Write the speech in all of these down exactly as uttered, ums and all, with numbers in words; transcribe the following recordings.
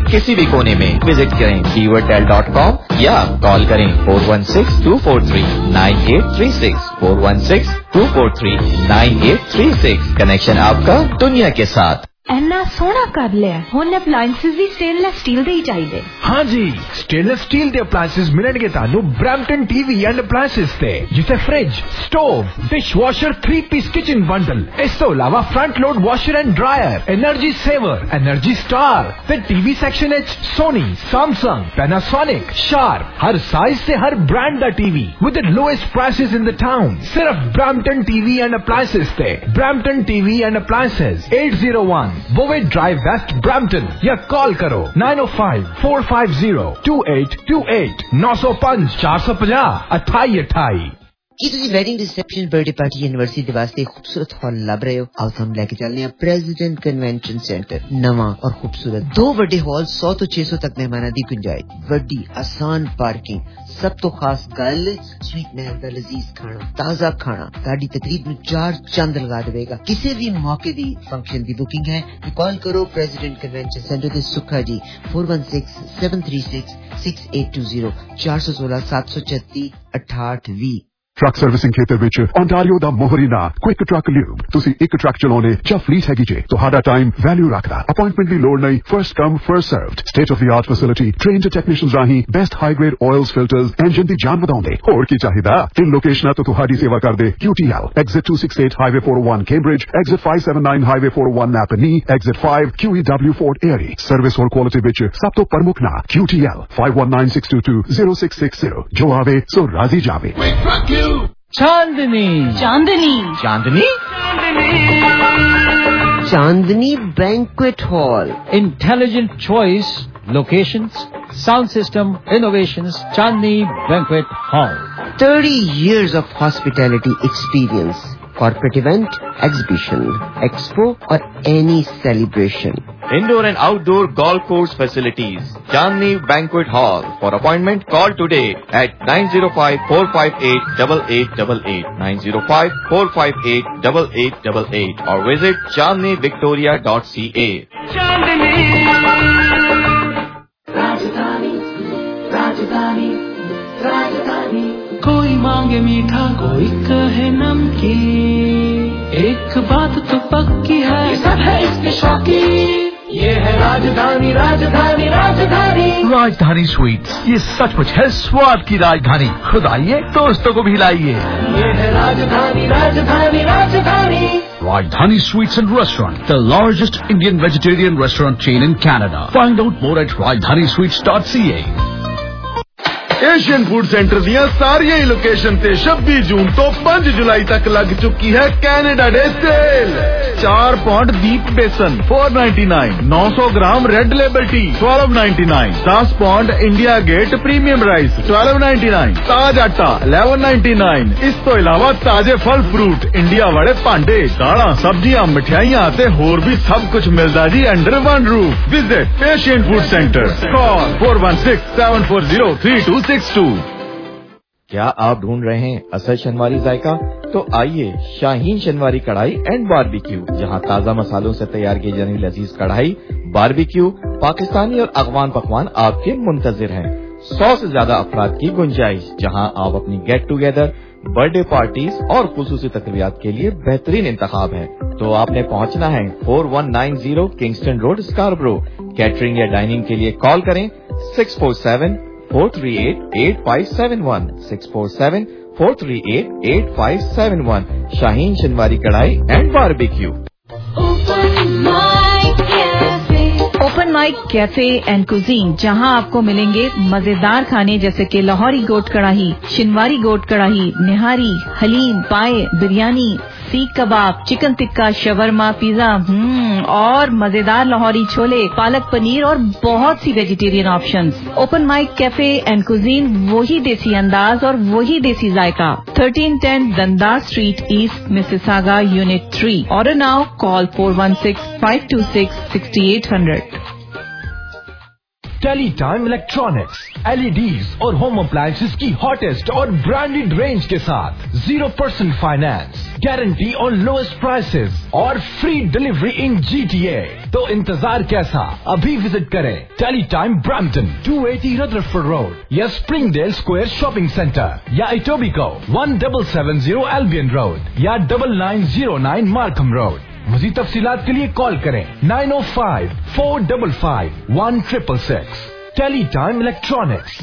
किसी भी कोने में विजिट करें टीवर्टेल डॉट कॉम या कॉल करें four one six two four three nine eight three six four one six two four three nine eight three six. Connection आपका दुनिया के साथ। ਇੰਨਾ ਸੋਹਣਾ ਕਰ ਲਿਆ ਹੁਣ ਅਪਲਾਈਐਂਸਿਸ ਵੀ ਸਟੇਨਲੈਸ ਸਟੀਲ ਦੇ ਹੀ ਚਾਹੀਦੇ। हाँ जी, स्टेनलेस स्टील ਦੇ ਅਪਲਾਈਐਂਸਿਸ ਮਿਲਣਗੇ ਤੁਹਾਨੂੰ ਬ੍ਰੈਂਪਟਨ ਟੀਵੀ ਐਂਡ ਅਪਲਾਈਐਂਸਿਸ ਤੇ, ਜਿੱਥੇ fridge, stove, dishwasher, three piece kitchen bundle, ਇਸ ਤੋਂ ਇਲਾਵਾ front load washer and dryer, energy saver, energy star ਤੇ ਟੀਵੀ ਸੈਕਸ਼ਨ ਵਿੱਚ ਸੋਨੀ, ਸੈਮਸੰਗ, ਪੈਨਾਸੋਨਿਕ, ਸ਼ਾਰਪ, ਹਰ ਸਾਈਜ਼ ਤੇ ਹਰ ਬ੍ਰਾਂਡ ਦਾ TV with the lowest prices in the town. ਸਿਰਫ ਬ੍ਰੈਂਪਟਨ ਟੀਵੀ ਐਂਡ ਅਪਲਾਈਐਂਸਿਸ ਤੇ। Brampton TV and appliances eight oh one Bovey Drive West Brampton या call करो nine oh five four five zero two eight two eight nine oh five four five zero अठाई अठाई। ਕੀ ਤੁਸੀਂ wedding reception birthday party university ਦੇ ਵਾਸਤੇ ਖੂਬਸੂਰਤ ਹਾਲ ਲੱਭ ਰਹੇ ਹੋ? ਆਓ ਤੁਹਾਨੂੰ ਲੈ ਕੇ ਚੱਲਦੇ ਹਾਂ ਪ੍ਰੈਜ਼ੀਡੈਂਟ ਕਨਵੈਨਸ਼ਨ ਸੈਂਟਰ। ਨਵਾਂ ਔਰ ਖੂਬਸੂਰਤ ਦੋ ਵੱਡੇ ਹਾਲ, ਸੌ ਤੋਂ ਛੇ ਸੌ ਤੱਕ ਮਹਿਮਾਨਾਂ ਦੀ ਗੁੰਜਾਇਸ਼, ਵੱਡੀ ਆਸਾਨ ਪਾਰਕਿੰਗ, ਸਭ ਤੋਂ ਖਾਸ ਗੱਲ ਸਵੀਟ ਮਹਿਲ ਦਾ ਲਜ਼ੀਜ਼ ਖਾਣਾ, ਤਾਜ਼ਾ ਖਾਣਾ ਤੁਹਾਡੀ ਤਕਰੀਬ ਨੂੰ ਚਾਰ ਚੰਦ ਲਗਾ ਦੇਵੇਗਾ। ਕਿਸੇ ਵੀ ਮੌਕੇ ਦੀ ਫੰਕਸ਼ਨ ਦੀ ਬੁਕਿੰਗ ਹੈ ਤਾਂ ਕਾਲ ਕਰੋ ਪ੍ਰੈਜ਼ੀਡੈਂਟ ਕਨਵੈਨਸ਼ਨ ਸੈਂਟਰ ਦੇ ਸੁੱਖਾ ਜੀ four one six seven three six six eight two zero four one six seven six three eight eight zero। Truck servicing ਖੇਤਰ ਵਿੱਚ ਓਨਟਾਰੀਓ ਦਾ ਮੋਹਰੀ ਨਾਂ ਕੁਇਕ ਟਰੱਕ ਲਿਊਬ। ਤੁਸੀਂ ਇੱਕ ਟਰੱਕ ਚਲਾਉਣੇ ਜਾਂ ਫਲੀਟ ਹੈਗੀ ਜੇ, ਤੁਹਾਡਾ ਟਾਈਮ ਵੈਲਿਊ ਰੱਖਦਾ। ਅਪਾਇੰਟਮੈਂਟ ਦੀ ਲੋੜ ਨਹੀਂ, first come first served. State of the art facility, trained technicians ਰਾਹੀਂ best high grade oils, filters, engine ਦੀ ਜਾਨ ਵਧਾਉਂਦੇ। ਹੋਰ ਕੀ ਚਾਹੀਦਾ? ਤਿੰਨ ਲੋਕੇਸ਼ਨਾਂ ਤੋਂ ਤੁਹਾਡੀ ਸੇਵਾ ਕਰਦੇ Q T L, exit two sixty-eight highway four oh one Cambridge, exit five seventy-nine highway four oh one Napanee, exit five Q E W Fort Erie। Service ਔਰ ਕੁਆਲਿਟੀ ਵਿੱਚ ਸਭ ਤੋਂ ਪ੍ਰਮੁੱਖ ਨਾਂ Q T L five one nine six two two zero six six zero। ਜੋ ਆਵੇ ਸੋ ਰਾਜ਼ੀ ਜਾਵੇ। Chandni Chandni Chandni Chandni banquet hall. Intelligent choice, locations, sound system, innovations. Chandni banquet hall. thirty years of hospitality experience. Corporate event, exhibition, expo or any celebration. Indoor and outdoor golf course facilities. Chandni Banquet Hall. For appointment, call today at nine zero five four five eight eight eight eight eight, nine zero five four five eight eight eight eight eight, or visit chandni victoria dot c a. Chandni Rajdhani Rajdhani Rajdhani। कोई मांगे मीठा, कोई कहे नमकीन, एक बात तो पक्की है, ये सब है इसके शौकीन। ये है राजधानी राजधानी राजधानी राजधानी स्वीट्स, ये सचमुच है स्वाद की राजधानी। खुद आइए, दोस्तों को भी लाइए। ये है राजधानी राजधानी राजधानी। Rajdhani Sweets and Restaurant, the largest Indian vegetarian restaurant chain in Canada. Find out more at rajdhani sweets dot c a। Asian food centre ਦੀਆਂ ਸਾਰੀਆਂ ਹੀ ਲੋਕੇਸ਼ਨ ਤੇ ਛੱਬੀ ਜੂਨ ਤੋਂ ਪੰਜ ਜੁਲਾਈ ਤੱਕ ਲੱਗ ਚੁੱਕੀ ਹੈ ਕੈਨੇਡਾ ਡੇ ਸੇਲ। ਚਾਰ pound Deep besan four ninety-nine, nine hundred gram Red Label tea twelve ninety-nine, ten pound India Gate premium rice twelve ninety-nine, ਤਾਜ ਆਟਾ eleven ninety-nine। ਇਸ ਤੋਂ ਇਲਾਵਾ ਤਾਜ਼ੇ ਫਲ ਫਰੂਟ, ਇੰਡੀਆ ਵਾਲੇ ਭਾਂਡੇ, ਦਾਲਾਂ, ਸਬਜ਼ੀਆਂ, ਮਠਿਆਈਆਂ ਤੇ ਹੋਰ ਵੀ ਸਭ ਕੁਝ ਮਿਲਦਾ ਜੀ under one roof. Visit Asian food centre. Call four one six seven four zero three two six two। क्या आप ढूंढ रहे हैं असल शनवारी जायका? तो आइए शाहीन शनवारी कढ़ाई एंड बारबेक्यू, जहां ताज़ा मसालों से तैयार की जाने वाली लजीज कढ़ाई, बारबेक्यू, पाकिस्तानी और अफगान पकवान आपके मुंतजिर हैं। सौ से ज्यादा अफराद की गुंजाइश, जहां आप अपनी गेट टुगेदर, बर्थडे पार्टीज और खुसूसी तकरीबात के लिए बेहतरीन इंतखाब है। तो आपने पहुंचना है four one nine zero Kingston road, Scarborough. Catering या डाइनिंग के लिए कॉल करें six four seven four three eight eight five seven one, six four seven four three eight eight five seven one। Shaheen Shinwari Karahi and barbecue. Open mic cafe and cuisine, जहां आपको मिलेंगे मजेदार खाने जैसे कि लाहौरी गोट कढ़ाई, शिनवारी गोट कढ़ाई, निहारी, haleem, paya, biryani, seekh kebab, chicken tikka, shawarma, pizza, हम्म और मजेदार लाहौरी छोले, पालक पनीर और बहुत सी vegetarian options. Open mic cafe and cuisine, वही देसी अंदाज और वही देसी जायका। thirteen ten Dundas Street East, Mississauga, Unit three। Order now. Call four one six five two six six eight zero zero। Teletime electronics LEDs اور home appliances کی hottest اور برانڈیڈ رینج کے ساتھ zero percent finance, guarantee اور lowest prices اور free delivery in G T A. تو انتظار کیسا, ابھی وزٹ کریں Teletime Brampton two eighty Rutherford road یا Springdale square shopping centre یا Etobicoke one double seven zero Albion road یا double nine zero nine Markham road. مزید تفصیلات کے لیے کال کریں nine O five four double five one triple six. Teletime electronics.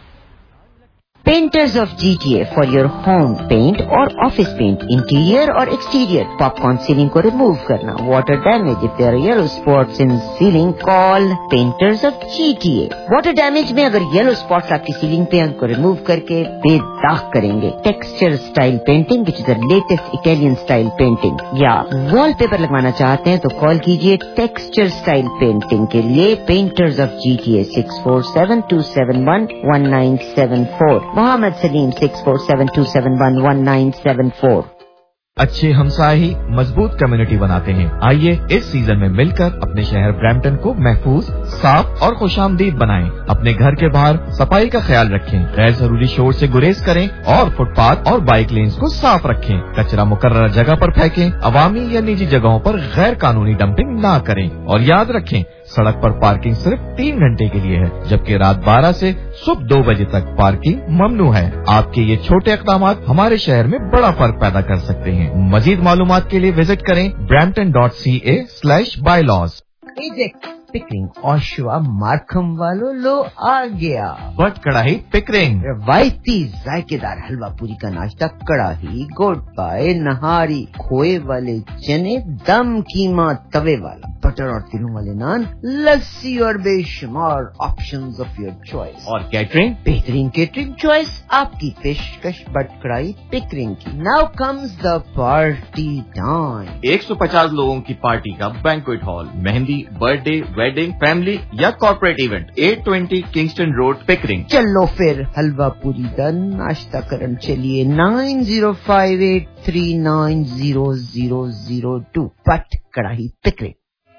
Painters of G T A for your home paint or office paint, interior or exterior. Popcorn ceiling ko remove karna. Water damage. If there are yellow spots in ceiling, call Painters of G T A. Water damage mein agar yellow spots aapki ceiling pe unko remove karke bedaag karenge. Texture style painting, which is the latest Italian style painting. Ya wallpaper lagwana chahte hain to call kijiye Texture style painting ke liye Painters of G T A six four seven two seven one one nine seven four. Mohammed Salim six four seven two seven one one nine seven four. अच्छे हमसाए ही मजबूत community बनाते हैं. आइए इस season में मिलकर अपने शहर ब्रैम्पटन को महफूज, साफ और खुशामदीद बनाएं. अपने घर के बाहर सफाई का ख्याल रखें, गैर जरूरी शोर से गुरेज करें और फुटपाथ और बाइक लेन्स को साफ रखें. कचरा मुकर्रर जगह पर फेंकें. अवामी या निजी जगहों पर गैर कानूनी डंपिंग ना करें. और याद रखें, सड़क पर पार्किंग सिर्फ तीन घंटे के लिए है, जबकि रात बारह से सुबह दो बजे तक पार्किंग ममनू है. आपके ये छोटे इक़दामात हमारे शहर में बड़ा फर्क पैदा कर सकते हैं. मजीद मालूमात के लिए विजिट करें Brampton dot C A slash bylaws. Pickering और शिवा मार्कम वालों लो आ गया. बट कड़ाही पिकरिंग, रवायती जायकेदार हलवा पूरी का नाश्ता, कड़ाही, गोट पाए, नहारी, खोए वाले चने, दम कीमा तवे वाला, बटर और तिलों वाले नान, लस्सी और बेशुमार ऑप्शंस ऑफ योर चॉइस. और कैटरिंग, बेहतरीन कैटरिंग चॉइस आपकी पेशकश बट कड़ाही पिकरिंग की. Now comes the party time. एक सौ पचास लोगों की पार्टी का banquet hall, mehndi, birthday, wedding, family या corporate event, eight twenty Kingston road Pickering. चलो फिर हलवा पूरी का नाश्ता करन चलिए nine zero five eight three nine zero zero zero two. Butt Karahi Pickering.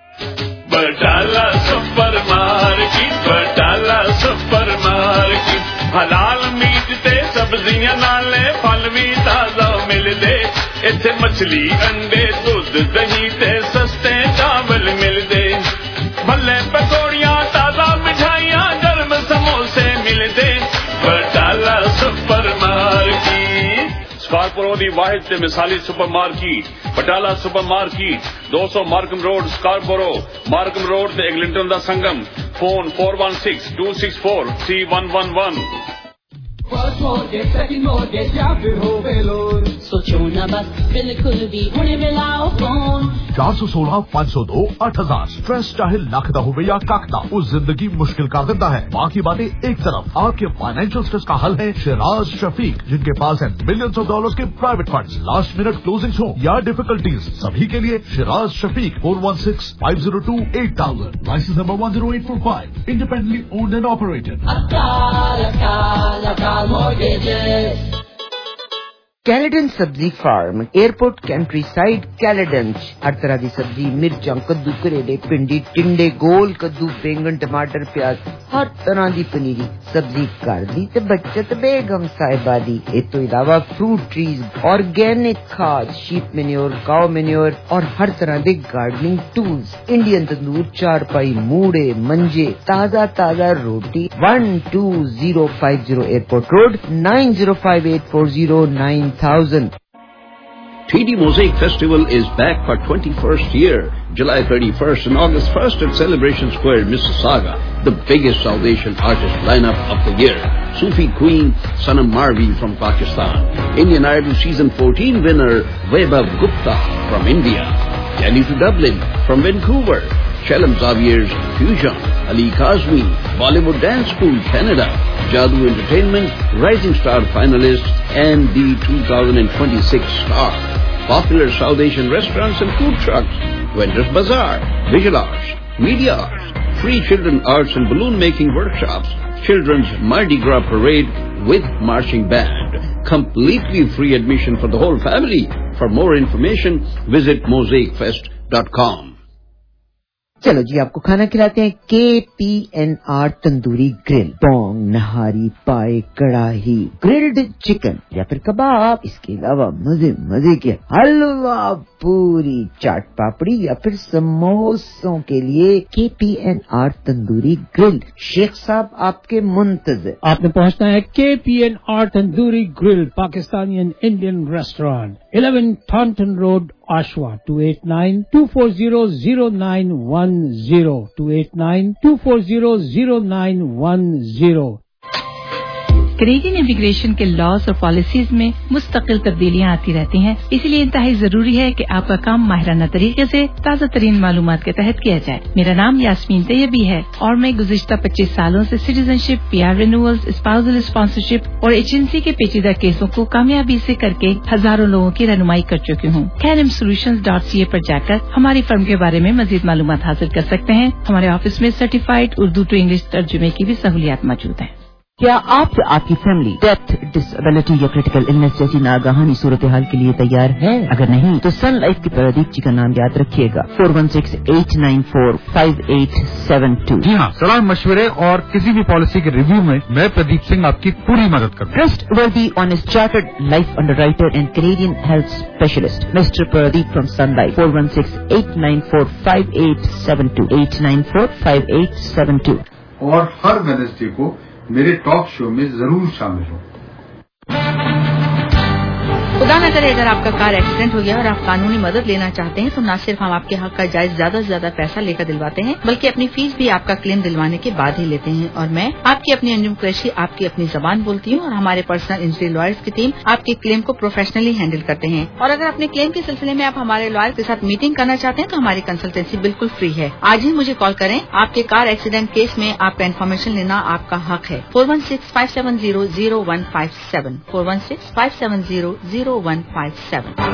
Batala supermarket, Batala supermarket, हलाल मीट ते सब्जियां नाले फल भी ताजा मिलदे. इत्थे मछली, अंडे, दूध, दही ते सस्ते चावल मिलदे. भले पकौड़ियां, ताजा मिठाइयां, गर्म समोसे मिलदे. Batala supermarket. स्कार्पोरो दी वाहिद ते मिसाली supermarket, Batala supermarket, दो सौ Markham road, Scarborough. Markham road ते एग्लिंटन दा संगम. Phone four one six two six four three one one one. First mortgage, second mortgage या फिर हो बेलोर, सोचो ना बस, बिल्कुल भी हुणे मिलाओ फोन. चार सौ सोलह पाँच सौ दो आठ हजार. स्ट्रेस चाहे लाखदा हो या काकदा, उस जिंदगी मुश्किल का गद्दा है. बाकी बातें एक तरफ, आपके फाइनेंशियल स्ट्रेस का हल है शिराज शफीक, जिनके पास है मिलियंस ऑफ डॉलर्स के private funds. Last minute closing हो या डिफिकल्टीज, सभी के लिए Shiraz Shafiq. Four one six five zero two eight thousand. Licence number one zero eight four five. Independently owned and operated. Caledon Sabzi farm, airport countryside Caledon. हर तरह की सब्जी, मिर्चा, कद्दू, करेले, भिंडी, टिंडे, गोल कद्दू, बैंगन, टमाटर, प्याज, हर तरह की पनीरी सब्जी कर दी ते बचत बेगम साहिबा दी. इस तो इलावा फ्रूट ट्रीज, ऑर्गेनिक खाद, शीप मेन्योर, काउ मेन्योर और हर तरह के गार्डनिंग टूल्स. इंडियन तंदूर, चारपाई, मूड़े, मंजे, ताजा ताजा रोटी. One two zero five zero airport road, nine zero five eight four zero nine thousand. T D Mosaic Festival is back for twenty-first year, July thirty-first and August first at Celebration Square, Mississauga. The biggest South Asian artist lineup of the year. Sufi Queen Sanam Marvi from Pakistan. Indian Idol Season fourteen winner Vaibhav Gupta from India. Kelly to Dublin from Vancouver. Shalom Xavier's Fusion. Ali Kazmi, Bollywood Dance School, Canada. Jadoo Entertainment, Rising Star finalists and the two thousand twenty-six star. Popular South Asian restaurants and food trucks. Vendors Bazaar, Visual Arts, Media Arts, free children arts and balloon making workshops. Children's Mardi Gras parade with marching band. Completely free admission for the whole family. For more information, visit mosaic fest dot com. चलो जी, आपको खाना खिलाते हैं के P N R tandoori grill. पोंग, नहारी, पाए, कड़ाही, grilled chicken या फिर कबाब, इसके अलावा मजे मजे के हलवा, पूरी, चाट पापड़ी या फिर समोसों के लिए K P N R tandoori grill. Sheikh साहब आपके मुंतज़िर। आपने पहुंचना है K P N R tandoori grill, Pakistani and Indian restaurant, eleven Thornton road, Oshawa, two eight nine two four zero zero nine one zero, two eight nine two four zero zero nine one zero. Canadian immigration के laws और policies में मुस्तकिल तब्दीलियां आती रहती हैं, इसलिए इंतहाई जरूरी है कि आपका काम माहिराना तरीके से ताज़ा तरीन मालूमात के तहत किया जाए। मेरा नाम यास्मीन तैयबी है और मैं गुज़िश्ता पच्चीस सालों से citizenship, PR renewals, spousal sponsorship और एजेंसी के पेचीदा केसों को कामयाबी से करके हजारों लोगों की रहनुमाई कर चुकी हूँ। कैनम सोल्यूशंस डॉट सी ए पर जाकर हमारी फर्म के बारे में मजीद मालूमात हासिल कर सकते हैं। हमारे ऑफिस में सर्टिफाइड उर्दू टू इंग्लिश तर्जुमे की भी सहूलियात मौजूद है। क्या आप या आपकी फैमिली डेथ, डिसेबिलिटी या क्रिटिकल इलनेस जैसी नागाहानी सूरत हाल के लिए तैयार है? अगर नहीं तो सन लाइफ की प्रदीप जी का नाम याद रखिएगा, four one six eight nine four five eight seven two. जी हाँ, सलाह मशवरे और किसी भी पॉलिसी के रिव्यू में मैं प्रदीप सिंह आपकी पूरी मदद करूँ। Trustworthy honest chartered life underwriter and Canadian health specialist mister Pradeep from Sun Life, four one six eight nine four five eight seven two, eight nine four five eight seven two. और हर Wednesday को मेरे talk show में जरूर शामिल हो। खुदा न करे अगर आपका कार एक्सीडेंट हो गया और आप कानूनी मदद लेना चाहते हैं तो न सिर्फ हम आपके हक का जायज ज्यादा से ज्यादा पैसा लेकर दिलवाते हैं, बल्कि अपनी फीस भी आपका क्लेम दिलवाने के बाद ही लेते हैं। और मैं आपकी अपनी अंजुम कुरैशी आपकी अपनी जबान बोलती हूँ और हमारे पर्सनल इंजरी लॉयर्स की टीम आपके क्लेम को प्रोफेशनली हैंडल करते हैं। और अगर अपने क्लेम के सिलसिले में आप हमारे लॉयर के साथ मीटिंग करना चाहते हैं तो हमारी कंसल्टेंसी बिल्कुल फ्री है। आज ही मुझे कॉल करें। आपके कार एक्सीडेंट केस में आपका इन्फॉर्मेशन लेना आपका हक है। Four one six five seven zero zero one five seven, four one six five seven zero zero one five seven.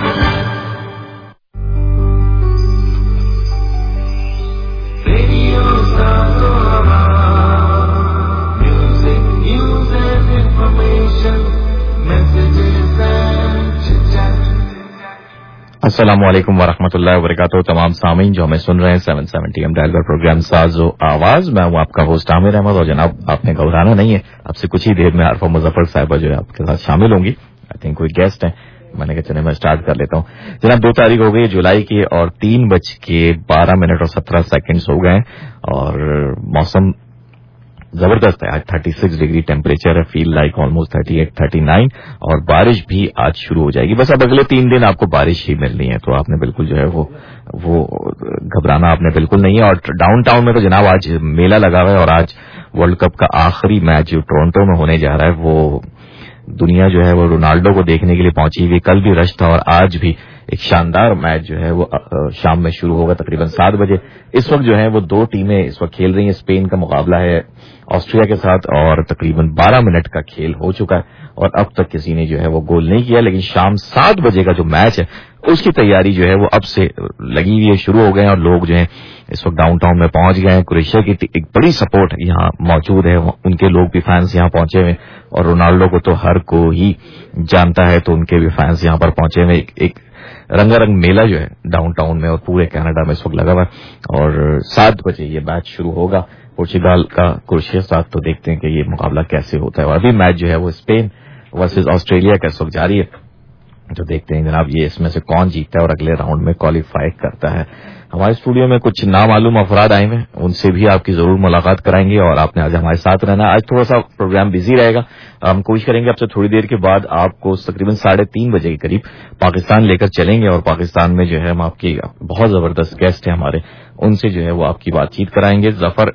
अस्सलामुअलैकुम वरहमतुल्लाहि वबरकातुहू। तमाम सामीन जो हमें सुन रहे हैं सेवन सेवेंटी एम डायल पर प्रोग्राम साजो आवाज, मैं हूं आपका होस्ट आमिर अहमद। और जनाब आपने घबराना नहीं है, आपसे कुछ ही देर में आरफा मुजफ्फर साहिबा जो है आपके साथ शामिल होंगी। आई थिंक कोई गेस्ट है, मैंने कहा चले मैं स्टार्ट कर लेता हूं। जनाब दो तारीख हो गई जुलाई की और तीन बज के बारह मिनट और सत्रह सेकंड्स हो गए और मौसम जबरदस्त है। आज छत्तीस डिग्री टेम्परेचर है, फील लाइक ऑलमोस्ट अड़तीस, उनतालीस और बारिश भी आज शुरू हो जाएगी। बस अब अगले तीन दिन आपको बारिश ही मिलनी है, तो आपने बिल्कुल जो है वो वो घबराना आपने बिल्कुल नहीं है। और डाउनटाउन में तो जनाब आज मेला लगा हुआ है और आज वर्ल्ड कप का आखिरी मैच जो टोरंटो में होने जा रहा है वो दुनिया जो है वो रोनाल्डो को देखने के लिए पहुंची हुई। कल भी रश था और आज भी एक शानदार मैच जो है वो शाम में शुरू होगा तकरीबन सात बजे। इस वक्त जो है वो दो टीमें इस वक्त खेल रही हैं। स्पेन का मुकाबला है ऑस्ट्रिया के साथ और तकरीबन बारह मिनट का खेल हो चुका है और अब तक किसी ने जो है वो गोल नहीं किया। लेकिन शाम सात बजे का जो मैच है उसकी तैयारी जो है वो अब से लगी हुई है, शुरू हो गए हैं और लोग जो है इस वक्त डाउनटाउन में पहुंच गए हैं। क्रोएशिया की एक बड़ी सपोर्ट यहाँ मौजूद है, उनके लोग भी फैंस यहाँ पहुंचे हुए और रोनाल्डो को तो हर को ही जानता है तो उनके भी फैंस यहाँ पर पहुंचे हुए। एक, एक रंगारंग मेला जो है डाउनटाउन में और पूरे कनाडा में इस वक्त लगा हुआ है और सात बजे ये मैच शुरू होगा पोर्चुगल का क्रोएशिया साथ। तो देखते हैं कि ये मुकाबला कैसे होता है। और अभी मैच जो है वो स्पेन वर्सेस ऑस्ट्रेलिया का इस वक्त जारी है, जो देखते हैं जनाब ये इसमें से कौन जीतता है और अगले राउंड में क्वालिफाई करता है। हमारे स्टूडियो में कुछ नामालूम अफराद आए हैं, उनसे भी आपकी जरूर मुलाकात कराएंगे और आपने आज हमारे साथ रहना। आज थोड़ा सा प्रोग्राम बिजी रहेगा, हम कोशिश करेंगे आपसे थोड़ी देर के बाद आपको तकरीबन साढ़े तीन बजे के करीब पाकिस्तान लेकर चलेंगे और पाकिस्तान में जो है हम आपकी बहुत जबरदस्त गेस्ट हैं हमारे, उनसे जो है वो आपकी बातचीत कराएंगे। जफर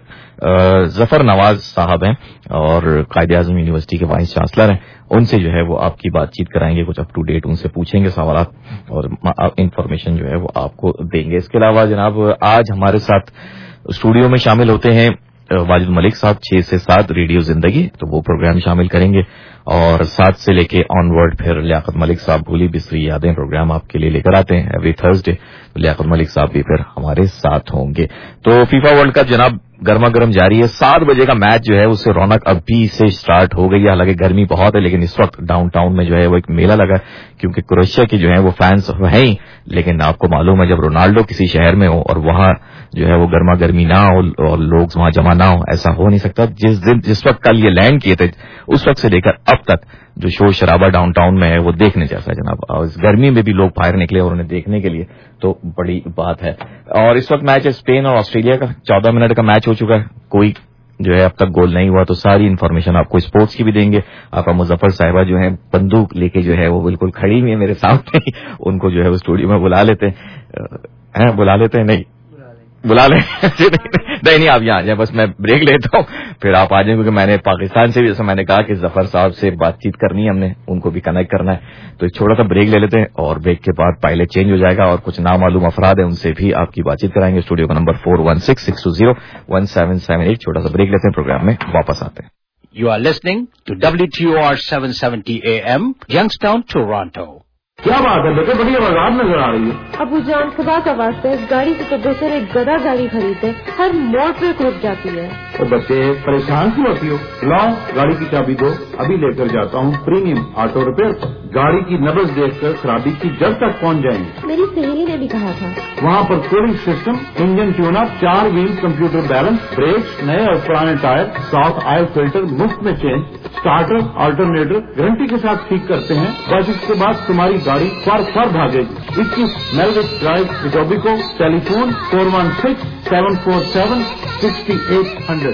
जफर नवाज साहब हैं और कायदे आजम यूनिवर्सिटी के वाइस चांसलर हैं, उनसे जो है वो आपकी बातचीत कराएंगे, कुछ अप टू डेट उनसे पूछेंगे सवाल और इंफॉर्मेशन जो है वो आपको देंगे। इसके अलावा जनाब आज हमारे साथ स्टूडियो में शामिल होते हैं वाजिद मलिक साहब, छह से सात रेडियो जिंदगी, तो वो प्रोग्राम शामिल करेंगे और सात से लेके ऑनवर्ड फिर लियाकत मलिक साहब भूली बिसरी यादें प्रोग्राम आपके लिए लेकर आते हैं एवरी थर्सडे। तो लियाकत मलिक साहब भी फिर हमारे साथ होंगे। तो फीफा वर्ल्ड कप जनाब गर्मा गर्म जारी है। सात बजे का मैच जो है उससे रौनक अभी से स्टार्ट हो गई है। हालांकि गर्मी बहुत है लेकिन इस वक्त डाउनटाउन में जो है वो एक मेला लगा है, क्योंकि क्रोएशिया के जो है वो फैंस हैं, लेकिन आपको मालूम है जब रोनाल्डो किसी शहर में हो और वहां جو ہے وہ گرما گرمی نہ ہو اور لوگ وہاں جمع نہ ہو، ایسا ہو نہیں سکتا. جس دن جس وقت کل یہ لینڈ کیے تھے اس وقت سے لے کر اب تک جو شور شرابہ ڈاؤن ٹاؤن میں ہے وہ دیکھنے جیسا جناب. اور اس گرمی میں بھی لوگ باہر نکلے اور انہیں دیکھنے کے لیے تو بڑی بات ہے. اور اس وقت میچ ہے اسپین اور آسٹریلیا کا، چودہ منٹ کا میچ ہو چکا ہے، کوئی جو ہے اب تک گول نہیں ہوا. تو ساری انفارمیشن آپ کو اسپورٹس کی بھی دیں گے. آپ کا مظفر صاحبہ جو ہے بندوق لے کے جو ہے وہ بالکل کھڑی ہوئی ہے میرے سامنے، ان کو جو ہے وہ اسٹوڈیو میں بلا لیتے ہیں بلا لیتے ہیں نہیں بلا لیں نہیں نہیں آپ یہاں جائیں، بس میں بریک لیتا ہوں پھر آپ آ جائیں، کیونکہ میں نے پاکستان سے بھی جیسے میں نے کہا کہ ظفر صاحب سے بات چیت کرنی ہے، ہم نے ان کو بھی کنیکٹ کرنا ہے. تو ایک چھوٹا سا بریک لے لیتے ہیں اور بریک کے بعد پائلٹ چینج ہو جائے گا اور کچھ نامعلوم افراد ہیں ان سے بھی آپ کی بات چیت کرائیں گے. اسٹوڈیو کا number four one six six two zero one seven seven eight. چھوٹا سا بریک لیتے ہیں، پروگرام میں واپس آتے ہیں. You are listening to W T O R seven seventy A M, Youngstown, Toronto. کیا بات ہے بیٹے، بڑی آواز نظر آ رہی ہے. ابو جان خدا کا واسطہ اس گاڑی سے تو بہتر ایک گدا گاڑی خریدے، ہر موڑ پہ رک جاتی ہے. تو بچے پریشان کیوں ہوتی ہو؟ لاؤ گاڑی کی چابی دو، ابھی لے کر جاتا ہوں پریمیم آٹو ریپیئر پر. گاڑی کی نبض دیکھ کر خرابی کی جب تک پہنچ جائیں گے. میری سہیلی نے بھی کہا تھا. وہاں پر cooling system, engine tune up, چار ویل کمپیوٹر بیلنس، بریکس، نئے اور پرانے ٹائر، ساتھ آئل فلٹر مفت میں چینج، اسٹارٹر آلٹرنیٹر گارنٹی کے ساتھ ٹھیک کرتے ہیں. بس اس کے بعد تمہاری گاڑی فر فر بھاگے گی. اکیس میلوک drive Etobicoke, telephone four one six seven four seven sixty eight hundred.